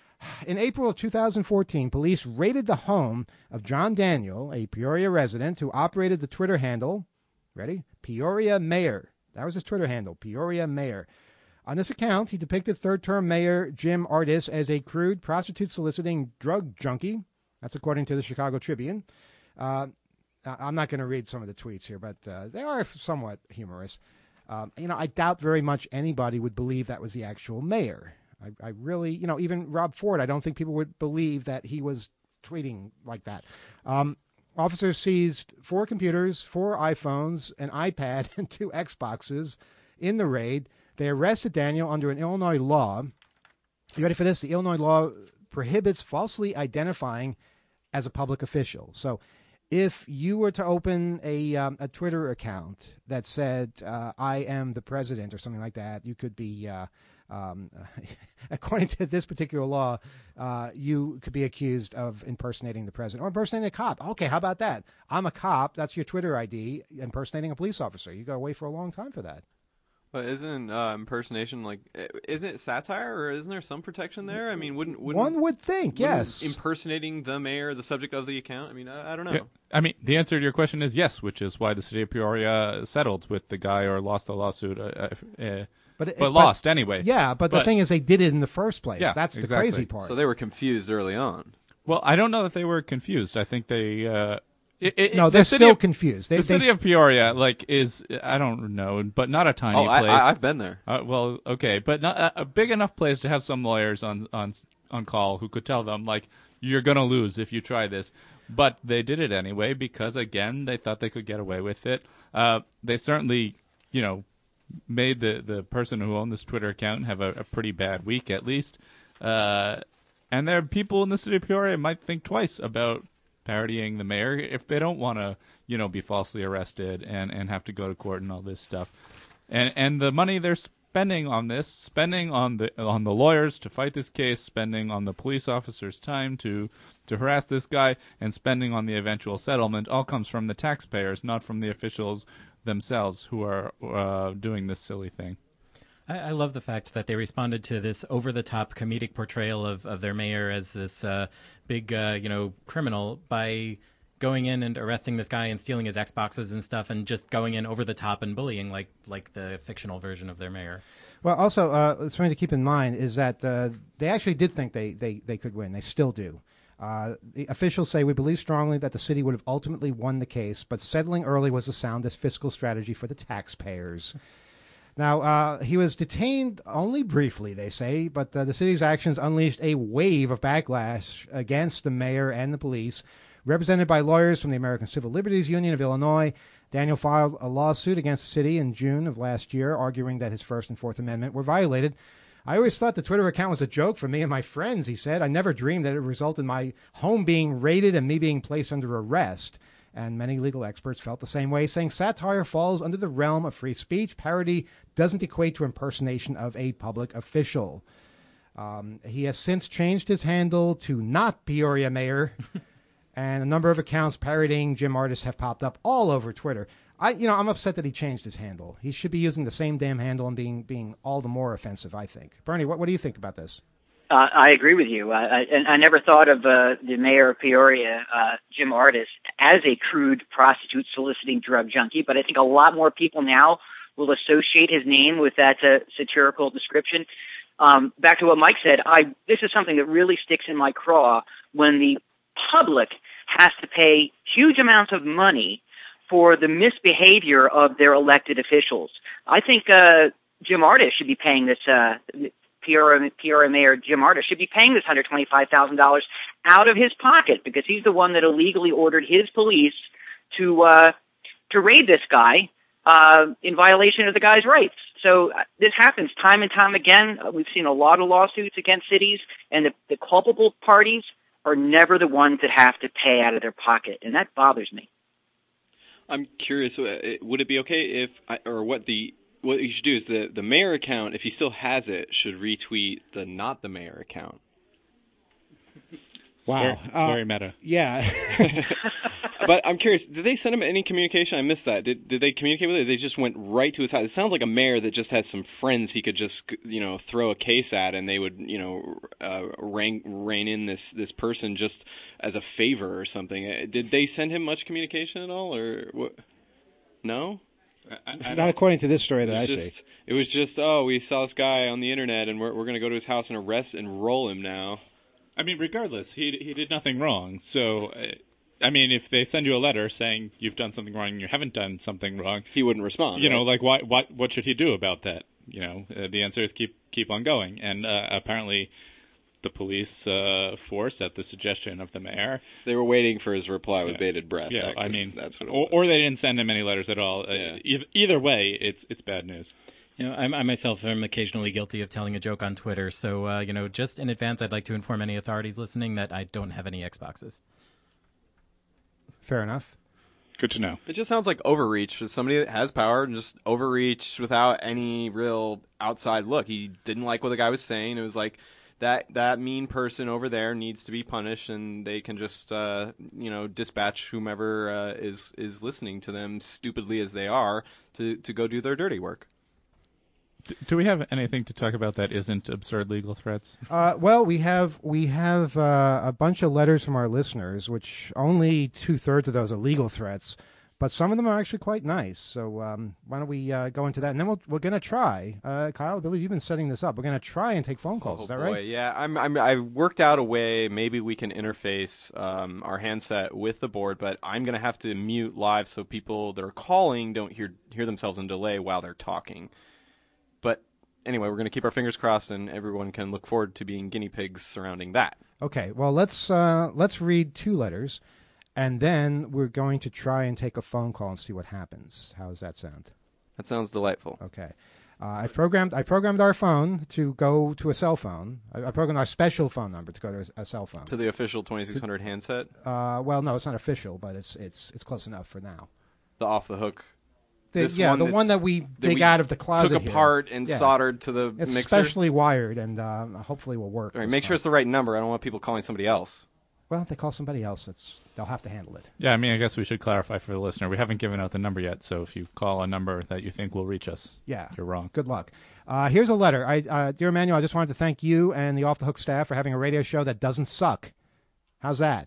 In April of two thousand fourteen, police raided the home of John Daniel, a Peoria resident who operated the Twitter handle, ready? Peoria Mayor. That was his Twitter handle, Peoria Mayor. On this account, he depicted third-term Mayor Jim Ardis as a crude, prostitute-soliciting drug junkie. That's according to the Chicago Tribune. Uh, I'm not going to read some of the tweets here, but uh, they are somewhat humorous. Um, you know, I doubt very much anybody would believe that was the actual mayor. I, I really, you know, even Rob Ford, I don't think people would believe that he was tweeting like that. Um, officers seized four computers, four iPhones, an iPad, and two Xboxes in the raid. They arrested Daniel under an Illinois law. You ready for this? The Illinois law prohibits falsely identifying as a public official. So if you were to open a um, a Twitter account that said, uh, I am the president or something like that, you could be... Uh, Um, according to this particular law, uh, you could be accused of impersonating the president or impersonating a cop. Okay, how about that? I'm a cop. That's your Twitter I D. Impersonating a police officer. You got away for a long time for that. But isn't uh, impersonation like? Isn't it satire, or isn't there some protection there? I mean, wouldn't, wouldn't one would think yes. Impersonating the mayor, the subject of the account. I mean, I, I don't know. Yeah. I mean, the answer to your question is yes, which is why the city of Peoria settled with the guy or lost the lawsuit. Uh, uh, But, it, but lost but, anyway. Yeah, but, but the thing is, they did it in the first place. Yeah, That's the exactly. crazy part. So they were confused early on. Well, I don't know that they were confused. I think they. Uh, it, it, no, the they're still of, confused. They, the they city of Peoria, like, is I don't know, but not a tiny oh, place. I, I've been there. Uh, well, okay, but not a, a big enough place to have some lawyers on on on call who could tell them, like, you're gonna lose if you try this. But they did it anyway because, again, they thought they could get away with it. Uh, they certainly, you know. made the, the person who owned this Twitter account have a, a pretty bad week, at least. Uh, and there are people in the city of Peoria might think twice about parodying the mayor if they don't want to, you know, be falsely arrested and, and have to go to court and all this stuff. And and the money they're spending on this, spending on the on the lawyers to fight this case, spending on the police officers' time to to harass this guy, and spending on the eventual settlement all comes from the taxpayers, not from the officials themselves who are uh, doing this silly thing. I, I love the fact that they responded to this over-the-top comedic portrayal of, of their mayor as this uh, big, uh, you know, criminal by going in and arresting this guy and stealing his Xboxes and stuff, and just going in over the top and bullying like like the fictional version of their mayor. Well, also, uh, something to keep in mind is that uh, they actually did think they, they, they could win. They still do. Uh, the officials say, we believe strongly that the city would have ultimately won the case, but settling early was the soundest fiscal strategy for the taxpayers. Now, uh, he was detained only briefly, they say, but uh, the city's actions unleashed a wave of backlash against the mayor and the police. Represented by lawyers from the American Civil Liberties Union of Illinois, Daniel filed a lawsuit against the city in June of last year, arguing that his First and Fourth Amendment were violated. I always thought the Twitter account was a joke for me and my friends, he said. I never dreamed that it would result in my home being raided and me being placed under arrest. And many legal experts felt the same way, saying satire falls under the realm of free speech. Parody doesn't equate to impersonation of a public official. Um, he has since changed his handle to not Peoria Mayor, and a number of accounts parodying Jim Artis have popped up all over Twitter. I, you know, I'm upset that he changed his handle. He should be using the same damn handle and being being all the more offensive, I think. Bernie, what, what do you think about this? Uh, I agree with you. I, I, and I never thought of uh, the mayor of Peoria, uh, Jim Artis, as a crude prostitute soliciting drug junkie, but I think a lot more people now will associate his name with that uh, satirical description. Um, back to what Mike said, I this is something that really sticks in my craw when the public has to pay huge amounts of money for the misbehavior of their elected officials. I think uh, Jim Artis should be paying this, uh, Peoria, Peoria Mayor Jim Artis should be paying this one hundred twenty-five thousand dollars out of his pocket because he's the one that illegally ordered his police to uh, to raid this guy uh, in violation of the guy's rights. So uh, this happens time and time again. Uh, we've seen a lot of lawsuits against cities, and the, the culpable parties are never the ones that have to pay out of their pocket, and that bothers me. I'm curious, would it be okay if, I, or what the what you should do is the, the mayor account, if he still has it, should retweet the not the mayor account. Wow. It's very, it's uh, very meta. Yeah. But I'm curious, did they send him any communication? I missed that. Did did they communicate with it? They just went right to his house. It sounds like a mayor that just has some friends he could just, you know, throw a case at, and they would, you know, uh, rein, rein in this, this person just as a favor or something. Did they send him much communication at all, or what? No? I, I Not according to this story that I just, see. It was just, oh, we saw this guy on the internet, and we're we're going to go to his house and arrest and roll him now. I mean, regardless, he he did nothing wrong. So, uh, I mean, if they send you a letter saying you've done something wrong and you haven't done something wrong, he wouldn't respond. You right? know, like what what what should he do about that? You know, uh, the answer is keep keep on going. And uh, apparently, the police uh, force, at the suggestion of the mayor, they were waiting for his reply with yeah, bated breath. Yeah, that I could, mean, that's what. It or, was. or they didn't send him any letters at all. Yeah. Uh, either, either way, it's it's bad news. You know, I, I myself am occasionally guilty of telling a joke on Twitter. So, uh, you know, just in advance, I'd like to inform any authorities listening that I don't have any Xboxes. Fair enough. Good to know. It just sounds like overreach for somebody that has power and just overreach without any real outside look. He didn't like what the guy was saying. It was like that that mean person over there needs to be punished, and they can just uh, you know dispatch whomever uh, is is listening to them, stupidly as they are, to to go do their dirty work. Do we have anything to talk about that isn't absurd legal threats? Uh, well, we have we have uh, a bunch of letters from our listeners, which only two thirds of those are legal threats, but some of them are actually quite nice. So um, why don't we uh, go into that, and then we'll, we're going to try. Uh, Kyle, I believe you've been setting this up. We're going to try and take phone calls. Oh, Is that boy. right? Yeah, I'm, I'm, I've worked out a way. Maybe we can interface um, our handset with the board, but I'm going to have to mute live so people that are calling don't hear hear themselves in delay while they're talking. But anyway, we're going to keep our fingers crossed, and everyone can look forward to being guinea pigs surrounding that. Okay. Well, let's uh, let's read two letters, and then we're going to try and take a phone call and see what happens. How does that sound? That sounds delightful. Okay. Uh, I programmed I programmed our phone to go to a cell phone. I, I programmed our special phone number to go to a, a cell phone. To the official twenty-six hundred handset? Uh, well, no, it's not official, but it's it's it's close enough for now. The off the hook. The, This yeah, one the that's- one that we that dig we out of the closet took here. apart and Yeah. soldered to the it's mixer? specially wired, and uh, hopefully will work. All right, this make sure time. it's the right number. I don't want people calling somebody else. Well, if they call somebody else, it's they'll have to handle it. Yeah, I mean, I guess we should clarify for the listener. We haven't given out the number yet, so if you call a number that you think will reach us, Yeah, you're wrong. Good luck. Uh, here's a letter. I, uh, dear Emmanuel, I just wanted to thank you and the Off the Hook staff for having a radio show that doesn't suck. How's that?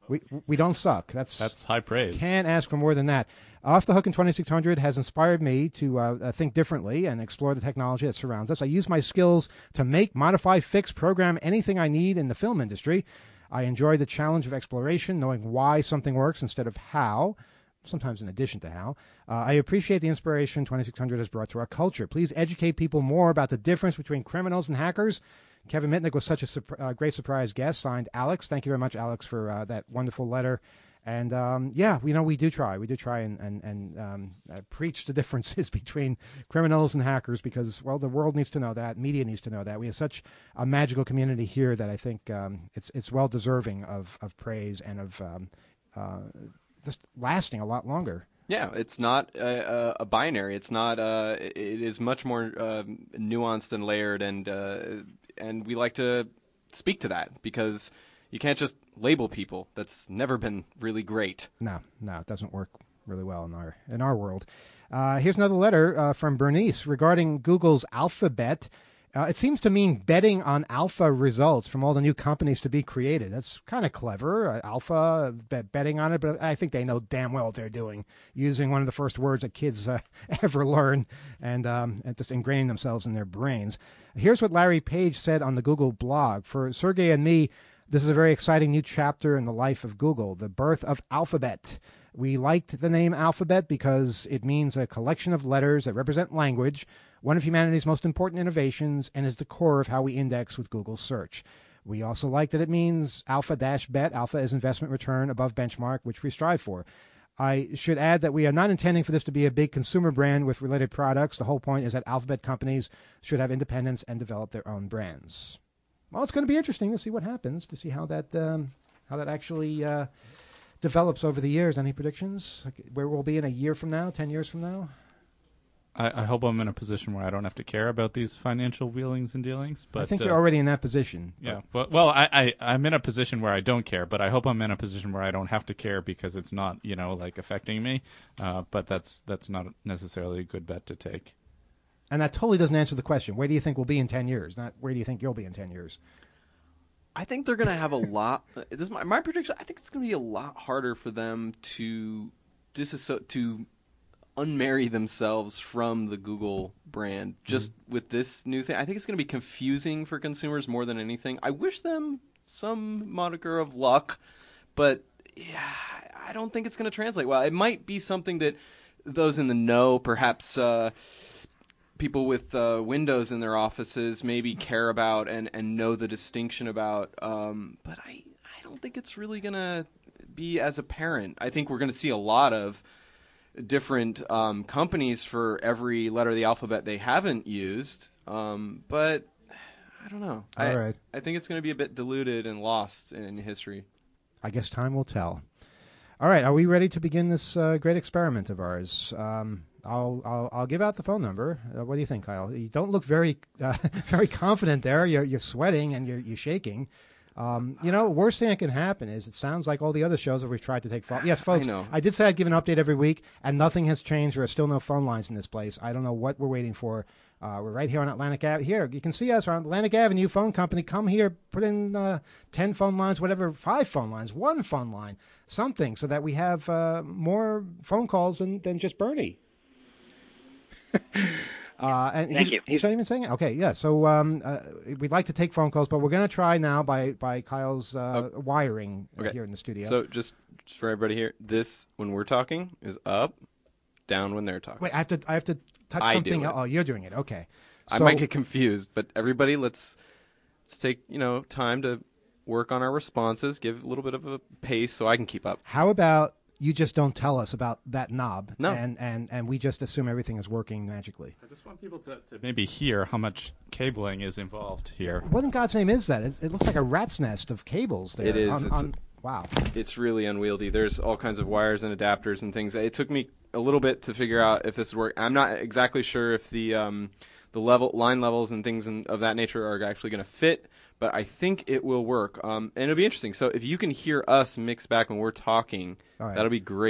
We we don't suck. That's That's high praise. Can't ask for more than that. Off the Hook in twenty-six hundred has inspired me to uh, uh, think differently and explore the technology that surrounds us. I use my skills to make, modify, fix, program anything I need in the film industry. I enjoy the challenge of exploration, knowing why something works instead of how, sometimes in addition to how. Uh, I appreciate the inspiration twenty-six hundred has brought to our culture. Please educate people more about the difference between criminals and hackers. Kevin Mitnick was such a sur- uh, great surprise guest. Signed, Alex. Thank you very much, Alex, for uh, that wonderful letter. And, um, yeah, we know we do try. We do try and, and, and um, uh, preach the differences between criminals and hackers because, well, the world needs to know that. Media needs to know that. We have such a magical community here that I think um, it's it's well deserving of, of praise and of um, uh, just lasting a lot longer. Yeah, it's not a, a binary. It's not. Uh, it is much more uh, nuanced and layered, and uh, and we like to speak to that because you can't just label people. That's never been really great. No, no, it doesn't work really well in our in our world. Uh, here's another letter uh, from Bernice regarding Google's Alphabet. Uh, it seems to mean betting on alpha results from all the new companies to be created. That's kind of clever. Uh, alpha, bet, betting on it, but I think they know damn well what they're doing, using one of the first words that kids uh, ever learn and, um, and just ingraining themselves in their brains. Here's what Larry Page said on the Google blog. For Sergey and me, this is a very exciting new chapter in the life of Google, the birth of Alphabet. We liked the name Alphabet because it means a collection of letters that represent language, one of humanity's most important innovations, and is the core of how we index with Google search. We also like that it means alpha-bet. Alpha is investment return above benchmark, which we strive for. I should add that we are not intending for this to be a big consumer brand with related products. The whole point is that Alphabet companies should have independence and develop their own brands. Well, it's going to be interesting to see what happens, to see how that um, how that actually uh, develops over the years. Any predictions? Like where we'll be in a year from now, ten years from now? I, I hope I'm in a position where I don't have to care about these financial wheelings and dealings. But I think uh, you're already in that position. Yeah, but well, I, I I'm in a position where I don't care, but I hope I'm in a position where I don't have to care because it's not, you know, like affecting me. Uh, but that's that's not necessarily a good bet to take. And that totally doesn't answer the question. Where do you think we'll be in ten years? Not where do you think you'll be in ten years? I think they're going to have a lot. This is my, my prediction. I think it's going to be a lot harder for them to disasso- to unmarry themselves from the Google brand just mm-hmm. with this new thing. I think it's going to be confusing for consumers more than anything. I wish them some moniker of luck, but yeah, I don't think it's going to translate well. It might be something that those in the know, perhaps uh, people with uh, Windows in their offices maybe care about and, and know the distinction about, um, but I, I don't think it's really going to be as apparent. I think we're going to see a lot of different um, companies for every letter of the alphabet they haven't used, um, but I don't know. All I, right. I think it's going to be a bit diluted and lost in history. I guess time will tell. All right, are we ready to begin this uh, great experiment of ours? Um, I'll, I'll I'll give out the phone number. Uh, what do you think, Kyle? You don't look very uh, very confident there. You're you're sweating and you're you're shaking. Um, you know, worst thing that can happen is it sounds like all the other shows that we've tried to take phone. Yes, folks, I know. I did say I'd give an update every week, and nothing has changed. There are still no phone lines in this place. I don't know what we're waiting for. Uh, we're right here on Atlantic Avenue. Here, you can see us on Atlantic Avenue phone company. Come here, put in uh, ten phone lines, whatever, five phone lines, one phone line, something, so that we have uh, more phone calls than, than just Bernie. Uh, and Thank he's, you. He's not even saying it. Okay, yeah. So um, uh, we'd like to take phone calls, but we're going to try now by by Kyle's uh, Oh. wiring uh, Okay. here in the studio. So just, just for everybody here, this when we're talking is up, down when they're talking. Wait, I have to I have to touch I something. do it. Oh, you're doing it. Okay. I So- might get confused, but everybody, let's let's take you know time to work on our responses. Give a little bit of a pace so I can keep up. How about you just don't tell us about that knob, No. and and and we just assume everything is working magically. I just want people to, to maybe hear how much cabling is involved here. What in God's name is that? It, it looks like a rat's nest of cables there. It is. on- It's on- wow. It's really unwieldy. There's all kinds of wires and adapters and things. It took me a little bit to figure out if this works. I'm not exactly sure if the um, the level line levels and things in, of that nature are actually going to fit, but I think it will work. Um, and it'll be interesting. So if you can hear us mix back when we're talking, All right. that'll be great.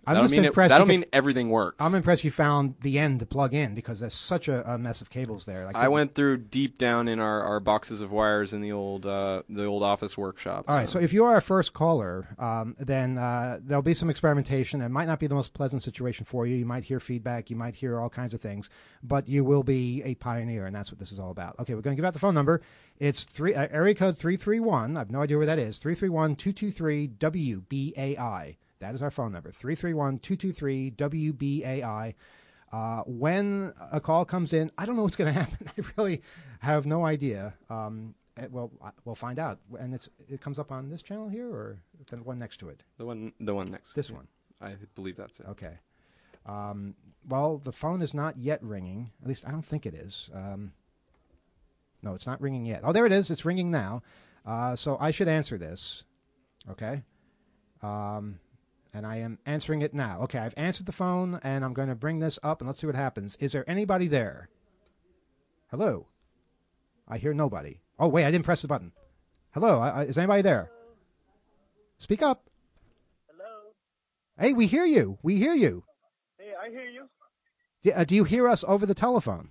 I'm that'll just mean impressed. It, that'll because mean everything works. I'm impressed you found the end to plug in because there's such a, a mess of cables there. Like, I went through deep down in our, our boxes of wires in the old uh, the old office workshop. All right, so if you are our first caller, um, then uh, there'll be some experimentation. It might not be the most pleasant situation for you. You might hear feedback. You might hear all kinds of things, but you will be a pioneer, and that's what this is all about. Okay, we're going to give out the phone number. It's three uh, area code three three one. I have no idea where that is. three three one, two two three, W B A I. That is our phone number, three three one, two two three, W B A I. Uh, when a call comes in, I don't know what's going to happen. I really have no idea. Um, it, well, we'll find out. And it's it comes up on this channel here or the one next to it? The one the one next to This it. one. I believe that's it. Okay. Um, well, the phone is not yet ringing. At least I don't think it is. Um, no, it's not ringing yet. Oh, there it is. It's ringing now. Uh, so I should answer this. Okay. Um, and I am answering it now. Okay, I've answered the phone, and I'm going to bring this up, and let's see what happens. Is there anybody there? Hello? I hear nobody. Oh, wait, I didn't press the button. Hello? I, I, is anybody there? Speak up. Hello? Hey, we hear you. We hear you. Hey, I hear you. Do, uh, do you hear us over the telephone?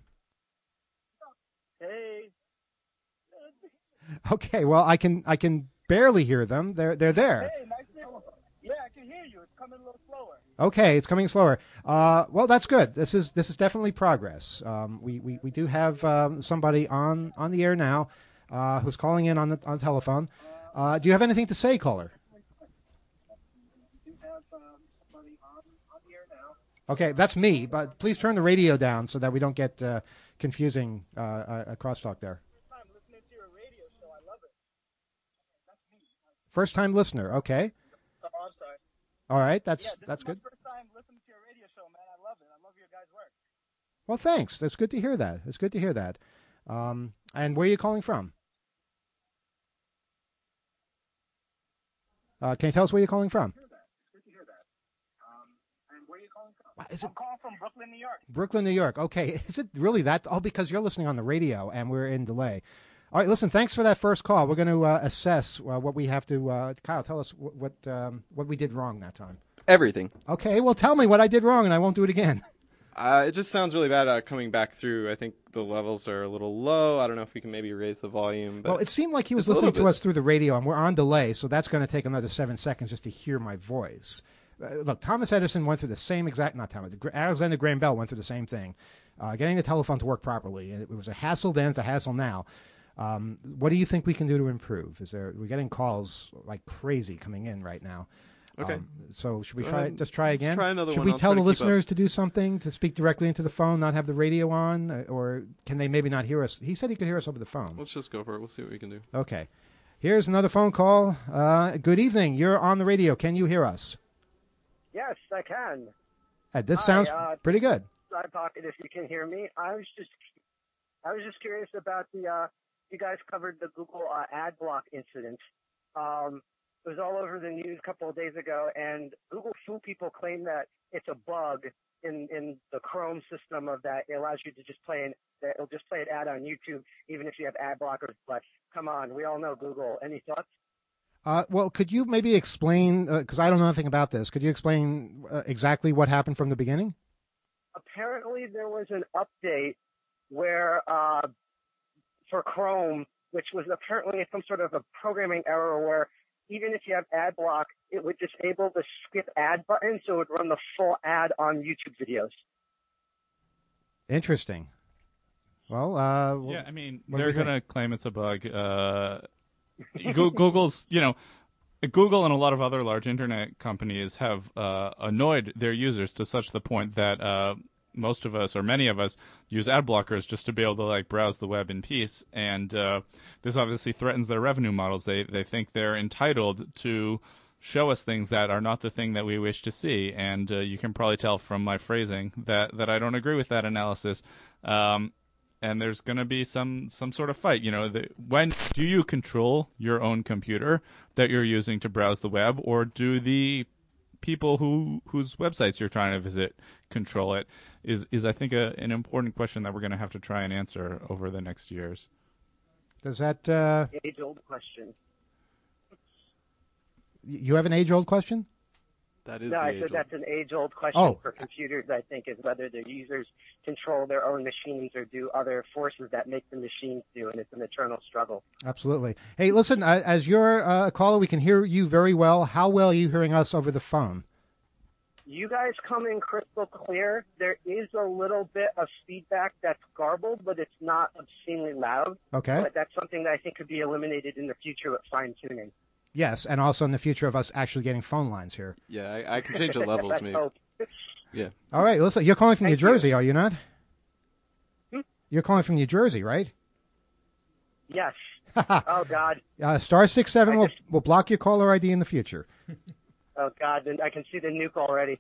Hey. Okay, well, I can I can barely hear them. They're they're there. Hey, nice to Yeah, I can hear you. It's coming a little slower. Okay, it's coming slower. Uh, well, that's good. This is this is definitely progress. Um, we, we we do have um, somebody on, on the air now uh, who's calling in on the on the telephone. Uh, do you have anything to say, caller? Okay, that's me. But please turn the radio down so that we don't get uh, confusing uh, uh, crosstalk there. First time listener. Okay. Oh, I'm sorry. All right, that's yeah, this that's is my good. First time listening to your radio show, man. I love it. I love your guys' work. Well, thanks. That's good to hear that. It's good to hear that. Um, and where are you calling from? Uh, can you tell us where you're calling from? Is it I'm calling from Brooklyn, New York. Brooklyn, New York. Okay, is it really that? Oh, because you're listening on the radio and we're in delay. All right, listen, thanks for that first call. We're going to uh, assess uh, what we have to. Uh, Kyle, tell us what what, um, what we did wrong that time. Everything. Okay, well, tell me what I did wrong, and I won't do it again. Uh, it just sounds really bad uh, coming back through. I think the levels are a little low. I don't know if we can maybe raise the volume. But well, it seemed like he was it's a listening little to bit- us through the radio, and we're on delay, so that's going to take another seven seconds just to hear my voice. Uh, look, Thomas Edison went through the same exact, not Thomas, Alexander Graham Bell went through the same thing, uh, getting the telephone to work properly. And it was a hassle then, it's a hassle now. Um, what do you think we can do to improve? Is there, we're getting calls like crazy coming in right now. Okay. Um, so should we Go try ahead. just try Let's again? try another should one. we I'll tell try the to keep listeners to do something, to speak directly into the phone, not have the radio on, uh, or can they maybe not hear us? He said he could hear us over the phone. Let's just go for it. We'll see what we can do. Okay. Here's another phone call. Uh, good evening. You're on the radio. Can you hear us? Yes, I can. Uh, this Hi, sounds uh, pretty good. I'm talking if you can hear me. I was just, I was just curious about the. Uh, you guys covered the Google uh, ad block incident. Um, it was all over the news a couple of days ago, and Google Fu people claim that it's a bug in in the Chrome system of that. It allows you to just play an, that it'll just play an ad on YouTube even if you have ad blockers. But come on, we all know Google. Any thoughts? Uh, well, could you maybe explain, because I don't know nothing about this, could you explain uh, exactly what happened from the beginning? Apparently there was an update where uh, for Chrome, which was apparently some sort of a programming error where even if you have ad block, it would disable the skip ad button, so it would run the full ad on YouTube videos. Interesting. Well, uh, yeah, I mean, what do they're we think? going to claim it's a bug. Uh, Go- Google's, you know, Google and a lot of other large internet companies have uh, annoyed their users to such the point that uh, most of us, or many of us, use ad blockers just to be able to like browse the web in peace. And uh, this obviously threatens their revenue models. They they think they're entitled to show us things that are not the thing that we wish to see. And uh, you can probably tell from my phrasing that that I don't agree with that analysis. Um, and there's going to be some some sort of fight. You know, the, when do you control your own computer that you're using to browse the web, or do the people who whose websites you're trying to visit control it? Is is I think a, an important question that we're going to have to try and answer over the next years. Does that uh, Age-old question. you have an age-old question? That is no, the I age said that's an age-old question Oh. for computers, I think, is whether the users control their own machines or do other forces that make the machines do, and it's an eternal struggle. Absolutely. Hey, listen, uh, as you're uh, a caller, we can hear you very well. How well are you hearing us over the phone? You guys come in crystal clear. There is a little bit of feedback that's garbled, but it's not obscenely loud. Okay. But that's something that I think could be eliminated in the future with fine-tuning. Yes, and also in the future of us actually getting phone lines here. Yeah, I, I can change the levels, Let's maybe. hope. Yeah. All right, listen, you're calling from Thank New Jersey, you. are you not? Hmm? You're calling from New Jersey, right? Yes. Oh, God. Uh, star six seven I will just- will block your caller I D in the future. Oh, God. Then I can see the nuke already.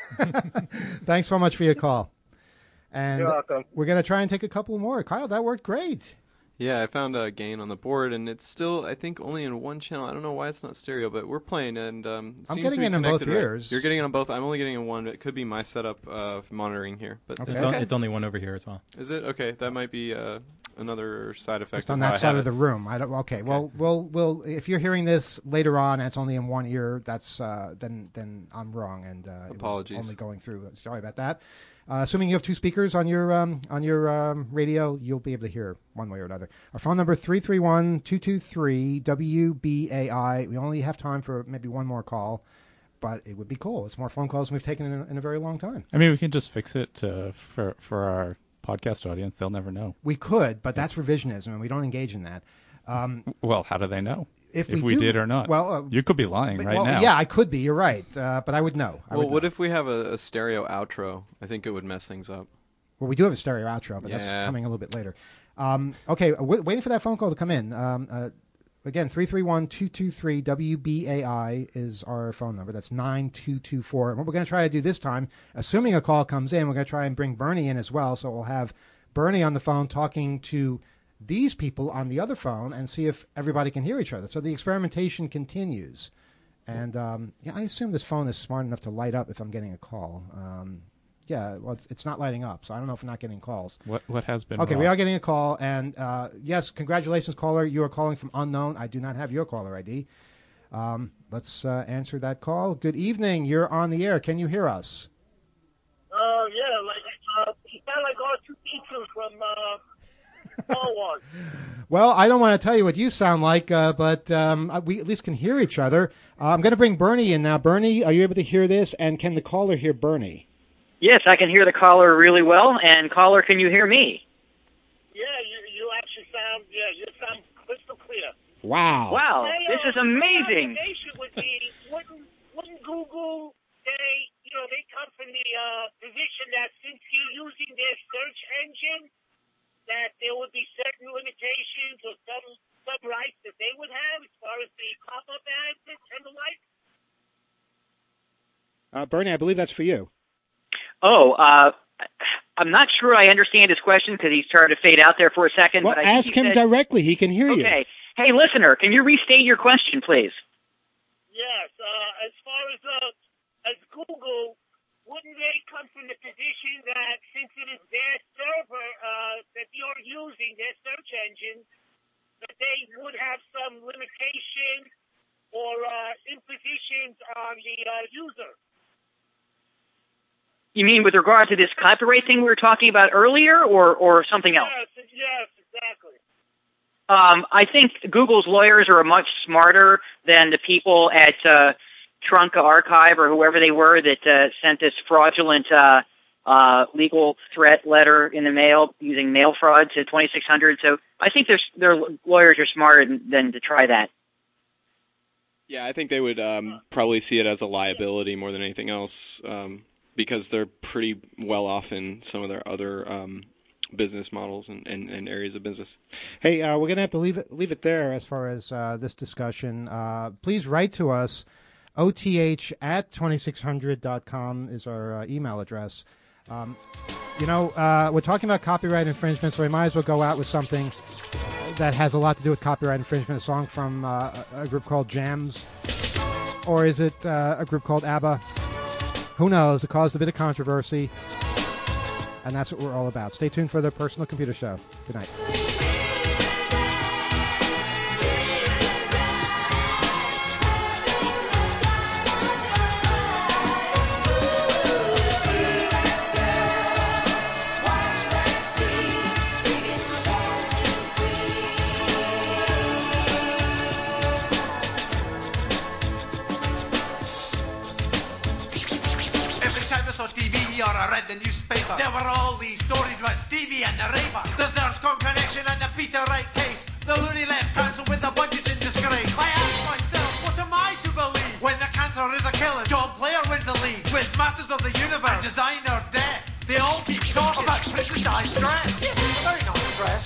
Thanks so much for your call. And You're welcome. we're going to try and take a couple more. Kyle, that worked great. Yeah, I found a gain on the board, and it's still, I think, only in one channel. I don't know why it's not stereo, but we're playing, and um, it I'm seems getting to be it in both connected right. ears. You're getting it on both. I'm only getting it in one. It could be my setup uh, monitoring here, but Okay. It's, on- it's only one over here as well. Is it okay? That might be uh, another side effect. Just on how that I side have of it. the room. I don't. Okay. Well, we'll, we'll. If you're hearing this later on, and it's only in one ear. That's uh, then, then I'm wrong, and uh, it was Apologies. only going through. Sorry about that. Uh, assuming you have two speakers on your um, on your um, radio, you'll be able to hear one way or another. Our phone number three three one, two two three, W B A I. We only have time for maybe one more call, but it would be cool. It's more phone calls than we've taken in a, in a very long time. I mean, we can just fix it uh, for for our podcast audience. They'll never know. We could, but that's revisionism, and we don't engage in that. Um, Well, how do they know If if, we we, do- did or not? well, uh, you could be lying but- right well, now. Yeah, I could be. You're right, uh, but I would know. I Well, would what know. if we have a, a stereo outro? I think it would mess things up. Well, we do have a stereo outro, but that's Yeah. coming a little bit later. Um, okay, w- waiting for that phone call to come in. Um, uh, again, three three one, two two three, W B A I is our phone number. That's nine two two four. And what we're going to try to do this time, assuming a call comes in, we're going to try and bring Bernie in as well. So we'll have Bernie on the phone talking to these people on the other phone and see if everybody can hear each other. So the experimentation continues. And um, yeah, I assume this phone is smart enough to light up if I'm getting a call. Um, yeah, well, it's, it's not lighting up, so I don't know if we're not getting calls. What what has been Okay, wrong? we are getting a call, and uh, yes, congratulations, caller. You are calling from unknown. I do not have your caller I D. Um, let's uh, answer that call. Good evening. You're on the air. Can you hear us? Oh, yeah, like, uh, you sound like R two D two from, uh, Star Wars. Well, I don't want to tell you what you sound like, uh, but um, uh, we at least can hear each other. Uh, I'm going to bring Bernie in now. Bernie, are you able to hear this? And can the caller hear Bernie? Yes, I can hear the caller really well. And caller, can you hear me? Yeah, you, you actually sound, yeah, you sound crystal clear. Wow. Wow, Hey, this uh, is amazing. My observation would be, wouldn't, wouldn't Google say, you know, they come from the uh, position that since you're using their search engine, that there would be certain limitations or some, some rights that they would have as far as the pop-up ads and the like? Uh, Bernie, I believe that's for you. Oh, uh, I'm not sure I understand his question because he started to fade out there for a second. Well, but I think ask he him said, directly. He can hear you. Okay. Hey, listener, can you restate your question, please? Yes, uh, as far as uh, as Google, wouldn't they come from the position that since it is their server uh, that you're using, their search engine, that they would have some limitations or uh, impositions on the uh, user? You mean with regard to this copyright thing we were talking about earlier, or, or something else? Yes, yes, exactly. Um, I think Google's lawyers are much smarter than the people at uh, Trunka Archive or whoever they were that uh, sent this fraudulent uh, uh, legal threat letter in the mail using mail fraud to twenty-six hundred. So I think their their lawyers are smarter than, than to try that. Yeah, I think they would um, probably see it as a liability more than anything else, um, because they're pretty well off in some of their other um, business models and, and, and areas of business. Hey, uh, we're going to have to leave it leave it there as far as uh, this discussion. Uh, please write to us. O T H at twenty-six hundred dot com is our uh, email address. Um, you know, uh, we're talking about copyright infringement, so we might as well go out with something that has a lot to do with copyright infringement. A song from uh, a group called Jams. Or is it uh, a group called ABBA? Who knows? It caused a bit of controversy. And that's what we're all about. Stay tuned for the Personal Computer Show. Good night. read the newspaper. There were all these stories about Stevie and the raver, the Zerscon connection and the Peter Wright case, the loony left council with the budget in disgrace. I asked myself, what am I to believe when the cancer is a killer? John Player wins the lead with Masters of the Universe and Designer Death. They all keep talking about Princess Di's dress. Yes, it's a very nice dress.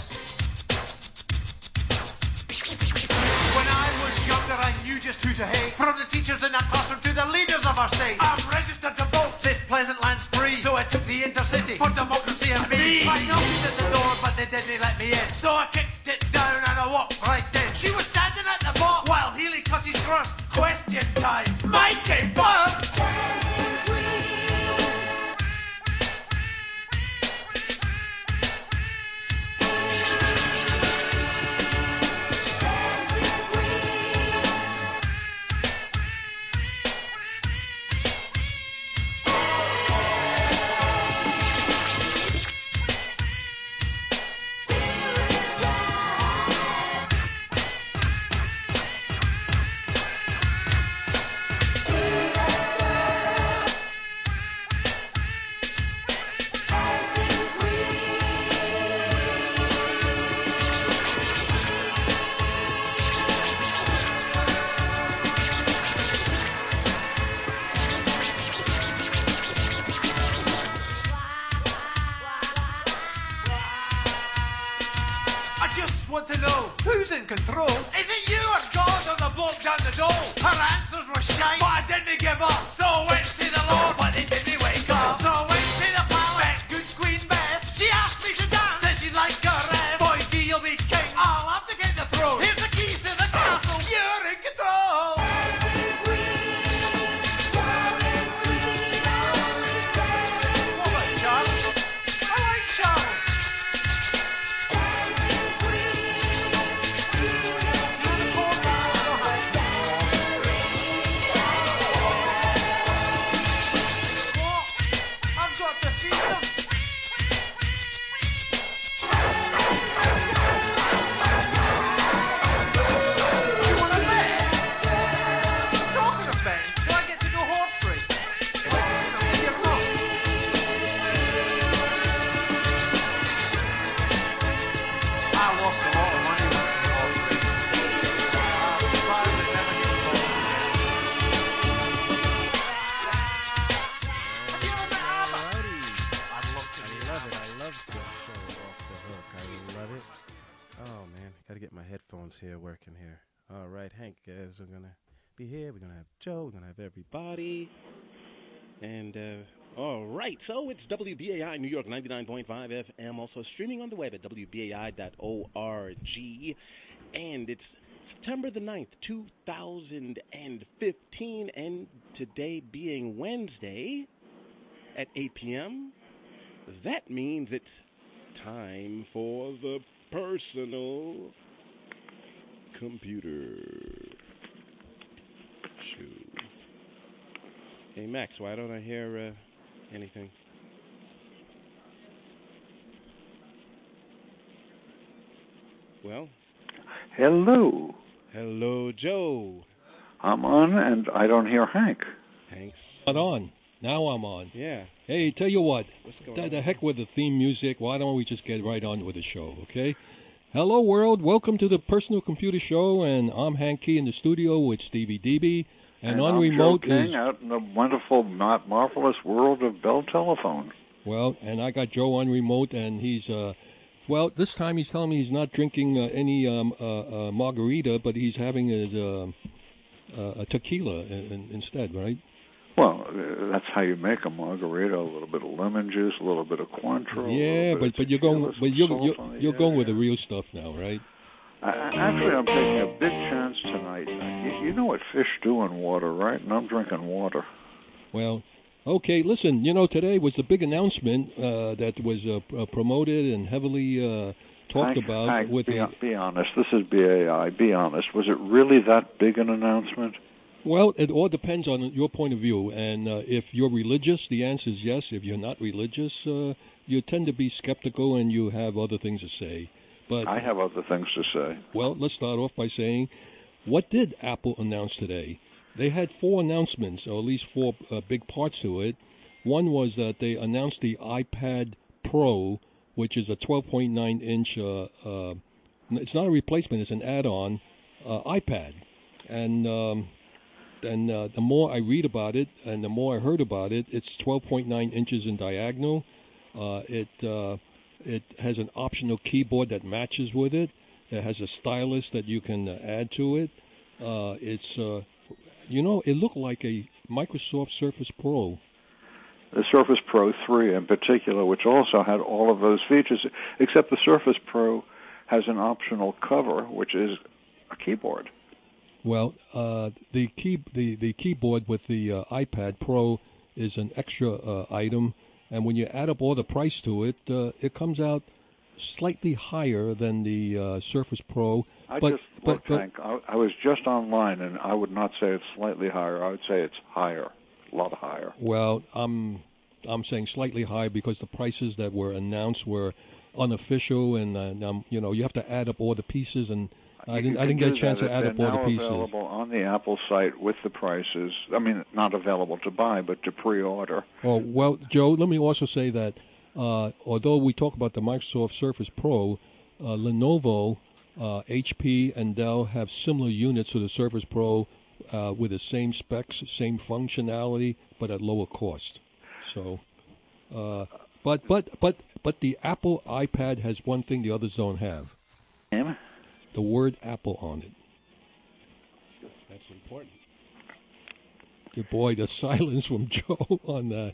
When I was younger, I knew just who to hate. From the teachers in that classroom to the leaders of our state. I'm registered to vote. This pleasant land's free. So I took the intercity for democracy and me. I knocked at the door, but they didn't let me in. So I kicked it down and I walked right in. She was standing at the bar while Healy cut his crust. Question time. Mikey Buck! Control. Is it you or God on the bloke down the door? Her answers were shite, but I didn't give up. So I went to the Lord, but it didn't wake up. So I went to the palace, met good Queen Bess. She asked me to dance, said she'd like a rest. Boy, D, you'll be king, I'll have to get the throne. Here's the keys to the castle, you're in control. What about Charles? I like Charles. Here working here. All right, Hank, guys, we're gonna be here. We're gonna have Joe. We're gonna have everybody. And uh, all right, so it's W B A I New York ninety-nine point five F M, also streaming on the web at W B A I dot org. And it's September the ninth, two thousand fifteen, and today being Wednesday at eight p.m., that means it's time for the personal computer shoe. Hey, Max, why don't I hear uh, anything? Well? Hello. Hello, Joe. I'm on, and I don't hear Hank. Hank's not on. Now I'm on. Yeah. Hey, tell you what. What's going the, on? The heck with the theme music. Why don't we just get right on with the show, okay? Hello, world. Welcome to the Personal Computer Show, and I'm Hank Key in the studio with Stevie D B. And, and on I'm remote Joe King is out in the wonderful, mar- marvelous world of Bell Telephone. Well, and I got Joe on remote, and he's uh, well. This time he's telling me he's not drinking uh, any um, uh, uh, margarita, but he's having his uh, uh, a tequila in, in, instead, right? Well, uh, that's how you make a margarita: a little bit of lemon juice, a little bit of Cointreau. Yeah, but but you're going, but you're you're, you're yeah, going with yeah. the real stuff now, right? Uh, actually, I'm taking a big chance tonight. You, you know what fish do in water, right? And I'm drinking water. Well, okay. Listen, you know, today was the big announcement uh, that was uh, uh, promoted and heavily uh, talked Hank, about. Hank, with be, the, be honest. This is B A I. Be honest. Was it really that big an announcement? Well, it all depends on your point of view. And uh, if you're religious, the answer is yes. If you're not religious, uh, you tend to be skeptical and you have other things to say. But I have other things to say. Well, let's start off by saying, what did Apple announce today? They had four announcements, or at least four uh, big parts to it. One was that they announced the iPad Pro, which is a twelve point nine inch. Uh, uh, it's not a replacement; it's an add-on uh, iPad. And um, and uh, the more I read about it, and the more I heard about it, it's twelve point nine inches in diagonal. Uh, it uh, it has an optional keyboard that matches with it. It has a stylus that you can uh, add to it. Uh, it's uh, you know, it looked like a Microsoft Surface Pro. The Surface Pro three in particular, which also had all of those features, except the Surface Pro has an optional cover, which is a keyboard. Well, uh, the key the, the keyboard with the uh, iPad Pro is an extra uh, item, and when you add up all the price to it, uh, it comes out slightly higher than the uh, Surface Pro. I but, just but, looked, but, Hank. I, I was just online, and I would not say it's slightly higher. I would say it's higher, a lot higher. Well, I'm I'm saying slightly high because the prices that were announced were unofficial, and uh, um, you know you have to add up all the pieces, and I didn't I didn't get a chance to add up all the pieces. They're now available on the Apple site with the prices. I mean, not available to buy, but to pre-order. Oh well, Joe. Let me also say that uh, although we talk about the Microsoft Surface Pro, uh, Lenovo, uh, H P, and Dell have similar units to the Surface Pro uh, with the same specs, same functionality, but at lower cost. So, uh, but but but but the Apple iPad has one thing the others don't have. Name? The word Apple on it. That's important. Good boy, the silence from Joe on that.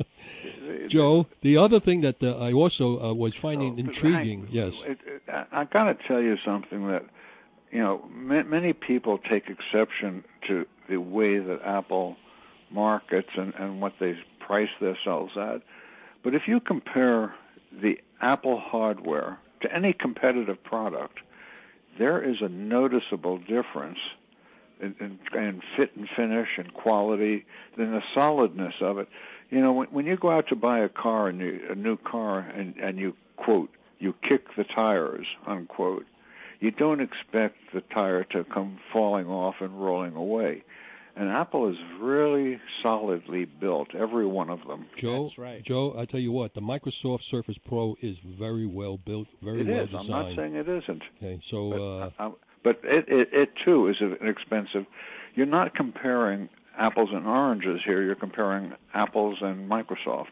Joe, the other thing that uh, I also uh, was finding Oh, intriguing, Hank, yes. It, it, I, I got to tell you something that, you know, ma- many people take exception to the way that Apple markets and, and what they price themselves at. But if you compare the Apple hardware to any competitive product, there is a noticeable difference in, in, in fit and finish and quality, in the solidness of it. You know, when, when you go out to buy a car, and you, a new car, and, and you, quote, you kick the tires, unquote, you don't expect the tire to come falling off and rolling away. And Apple is really solidly built, every one of them. Joe, That's right. Joe, I tell you what, the Microsoft Surface Pro is very well built, very It well is. designed. I'm not saying it isn't. Okay, so uh, But, uh, but it, it, it, too, is expensive. You're not comparing apples and oranges here. You're comparing apples and Microsoft.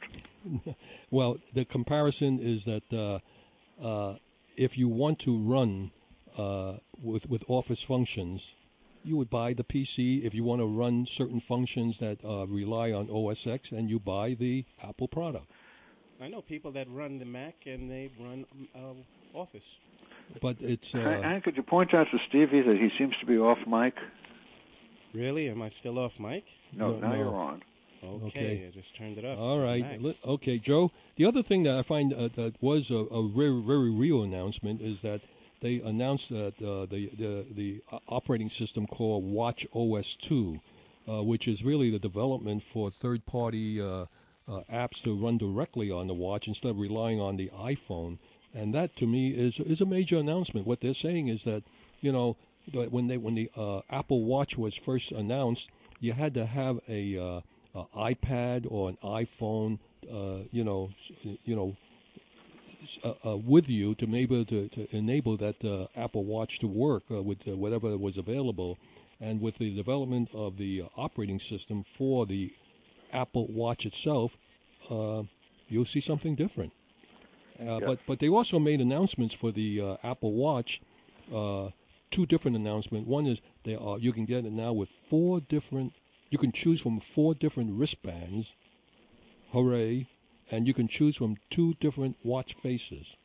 well, the comparison is that uh, uh, if you want to run uh, with with Office functions, you would buy the P C. If you want to run certain functions that uh, rely on O S X, and you buy the Apple product. I know people that run the Mac and they run uh, Office. But it's... Uh, Hank, could you point out to Stevie that he seems to be off mic? Really? Am I still off mic? No, No, now no. you're on. Okay, Okay. I just turned it up. All to right. max. Li- Okay, Joe. The other thing that I find uh, that was a, a very, very real announcement is that they announced that uh, the, the the o- operating system called Watch O S two, uh, which is really the development for third-party uh, uh, apps to run directly on the watch instead of relying on the iPhone. And that, to me, is is a major announcement. What they're saying is that, you know, that when they when the uh, Apple Watch was first announced, you had to have a, uh, a iPad or an iPhone, uh, you know, s- you know, s- uh, uh, with you to be able to, to enable that uh, Apple Watch to work uh, with uh, whatever was available. And with the development of the uh, operating system for the Apple Watch itself, uh, you'll see something different. Uh, But but they also made announcements for the uh, Apple Watch. Uh, two different announcements. One is they are you can get it now with four different. You can choose from four different wristbands. Hooray! And you can choose from two different watch faces.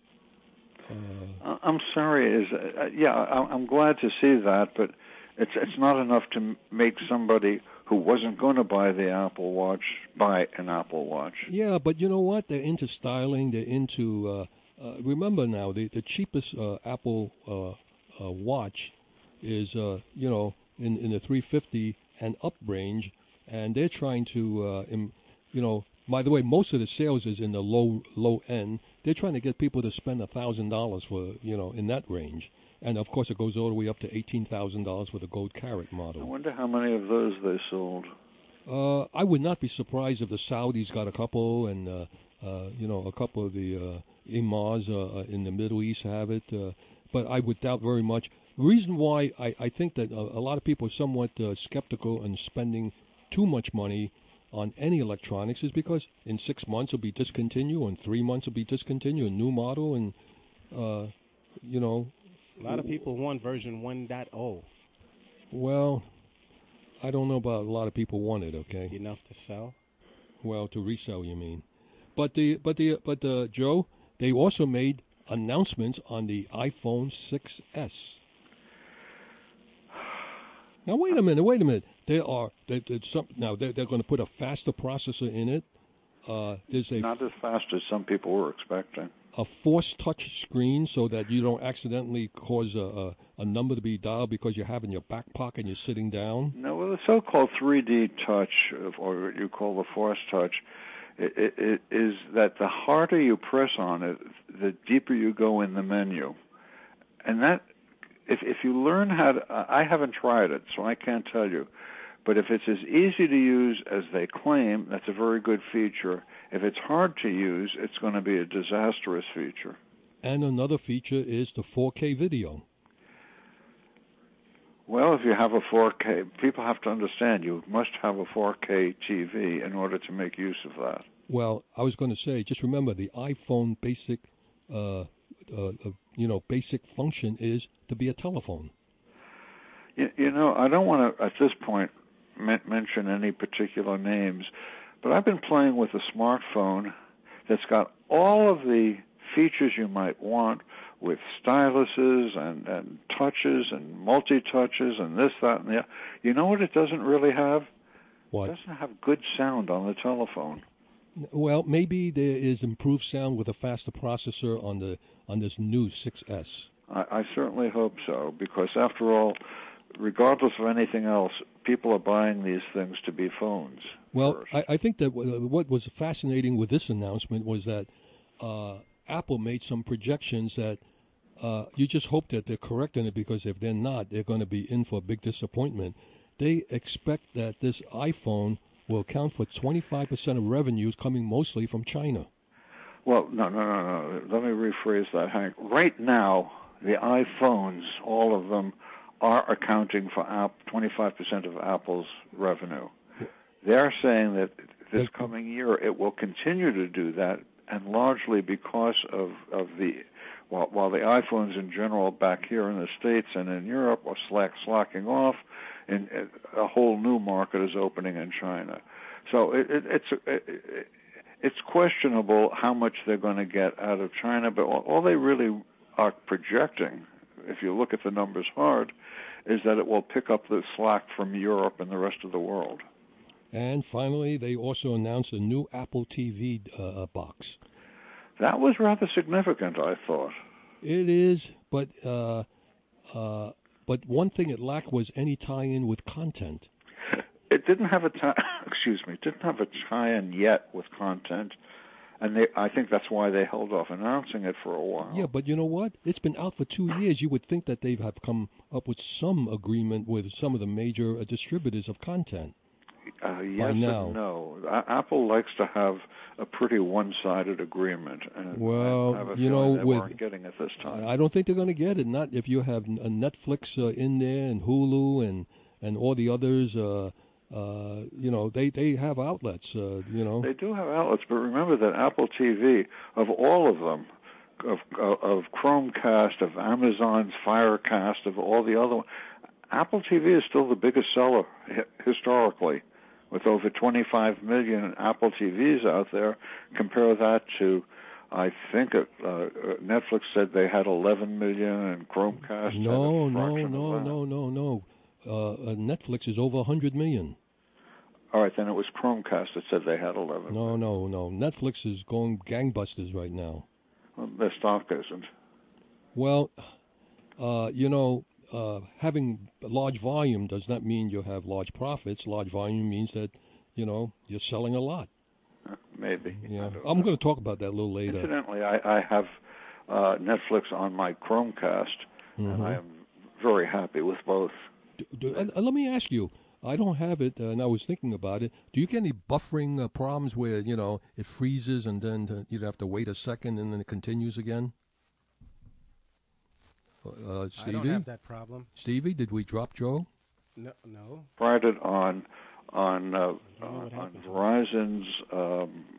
Uh, I- I'm sorry. Is uh, yeah, I- I'm glad to see that, but it's it's not enough to m- make somebody who wasn't going to buy the Apple Watch buy an Apple Watch. yeah, but you know what? They're into styling. They're into. Uh, uh, remember now, the the cheapest uh, Apple uh, uh, watch is uh, you know in in the three fifty and up range, and they're trying to uh, im, you know. By the way, most of the sales is in the low low end. They're trying to get people to spend a thousand dollars for you know in that range, and of course it goes all the way up to eighteen thousand dollars for the gold carat I model. wonder how many of those they sold. Uh, I would not be surprised if the Saudis got a couple, and uh, uh, you know, a couple of the uh, imams uh, in the Middle East have it. Uh, but I would doubt very much. The reason why I, I think that a, a lot of people are somewhat uh, skeptical and spending too much money on any electronics is because in six months it'll be discontinued, and three months it'll be discontinued, a new model, and uh, you know. A lot of people want version one point oh. Well, I don't know about a lot of people want it. Okay. Enough to sell. Well, to resell, you mean? But the but the but uh, Joe, they also made announcements on the iPhone six S. Now wait a minute, wait a minute. They are they, they, some, now they're, they're going to put a faster processor in it. Uh, there's a not as fast as some people were expecting. A force touch screen so that you don't accidentally cause a, a, a number to be dialed because you have it in your back pocket and you're sitting down. No, well, the so-called three D touch, or what you call the force touch, it, it, it is that the harder you press on it, the deeper you go in the menu. And that, if if you learn how to, I haven't tried it, so I can't tell you. But if it's as easy to use as they claim, that's a very good feature. If it's hard to use, it's going to be a disastrous feature. And another feature is the four K video. Well, if you have a four K, people have to understand you must have a four K T V in order to make use of that. Well, I was going to say, just remember the iPhone basic, uh, uh, uh, you know, basic function is to be a telephone. You, you know, I don't want to, at this point, men- mention any particular names, but I've been playing with a smartphone that's got all of the features you might want with styluses and, and touches and multi-touches and this, that, and the other. You know what it doesn't really have? What? It doesn't have good sound on the telephone. Well, maybe there is improved sound with a faster processor on the on this new six S. I, I certainly hope so, because after all, regardless of anything else, people are buying these things to be phones. Well, I, I think that w- what was fascinating with this announcement was that uh, Apple made some projections that uh, you just hope that they're correct in it, because if they're not, they're going to be in for a big disappointment. They expect that this iPhone will account for twenty-five percent of revenues coming mostly from China. Well, no, no, no, no. Let me rephrase that, Hank. Right now, the iPhones, all of them, are accounting for app, twenty-five percent of Apple's revenue. They're saying that this coming year it will continue to do that, and largely because of, of the, while, while the iPhones in general back here in the States and in Europe are slack, slacking off, and a whole new market is opening in China. So it, it, it's it, it's questionable how much they're going to get out of China, but all, all they really are projecting, if you look at the numbers hard, is that it will pick up the slack from Europe and the rest of the world. And finally, they also announced a new Apple T V uh, box. That was rather significant, I thought. It is, but uh, uh, but one thing it lacked was any tie-in with content. It didn't have a tie. Excuse me. It didn't have a tie-in yet with content, and they, I think that's why they held off announcing it for a while. Yeah, but you know what? It's been out for two years. You would think that they have come up with some agreement with some of the major uh, distributors of content. Uh, yes by now. and no. A- Apple likes to have a pretty one-sided agreement, and Well, I have a you feeling know, they with weren't getting it this time. I don't think they're going to get it. Not if you have a Netflix uh, in there and Hulu and and all the others. Uh, uh, you know, they they have outlets. Uh, you know, They do have outlets, but remember that Apple T V, of all of them, of of Chromecast, of Amazon's Firecast, of all the other ones, Apple T V is still the biggest seller hi- historically, with over twenty-five million Apple T Vs out there. Compare that to, I think it, uh, Netflix said they had eleven million, and Chromecast no, had a no, fraction no, of that. no, no, no. Uh, uh, Netflix is over a hundred million. All right, then it was Chromecast that said they had eleven. No, no, no. Netflix is going gangbusters right now. Well, their stock isn't. Well, uh, you know, uh, having large volume does not mean you have large profits. Large volume means that, you know, you're selling a lot. Maybe. Yeah, I'm going to talk about that a little later. Incidentally, I, I have uh, Netflix on my Chromecast, Mhm. and I am very happy with both. Do, and, and let me ask you, I don't have it, uh, and I was thinking about it. Do you get any buffering uh, problems where, you know, it freezes and then uh, you'd have to wait a second and then it continues again? Uh, Stevie? I don't have that problem. Stevie, did we drop Joe? No, no. Tried it on on uh, what on, on happened to Verizon's um,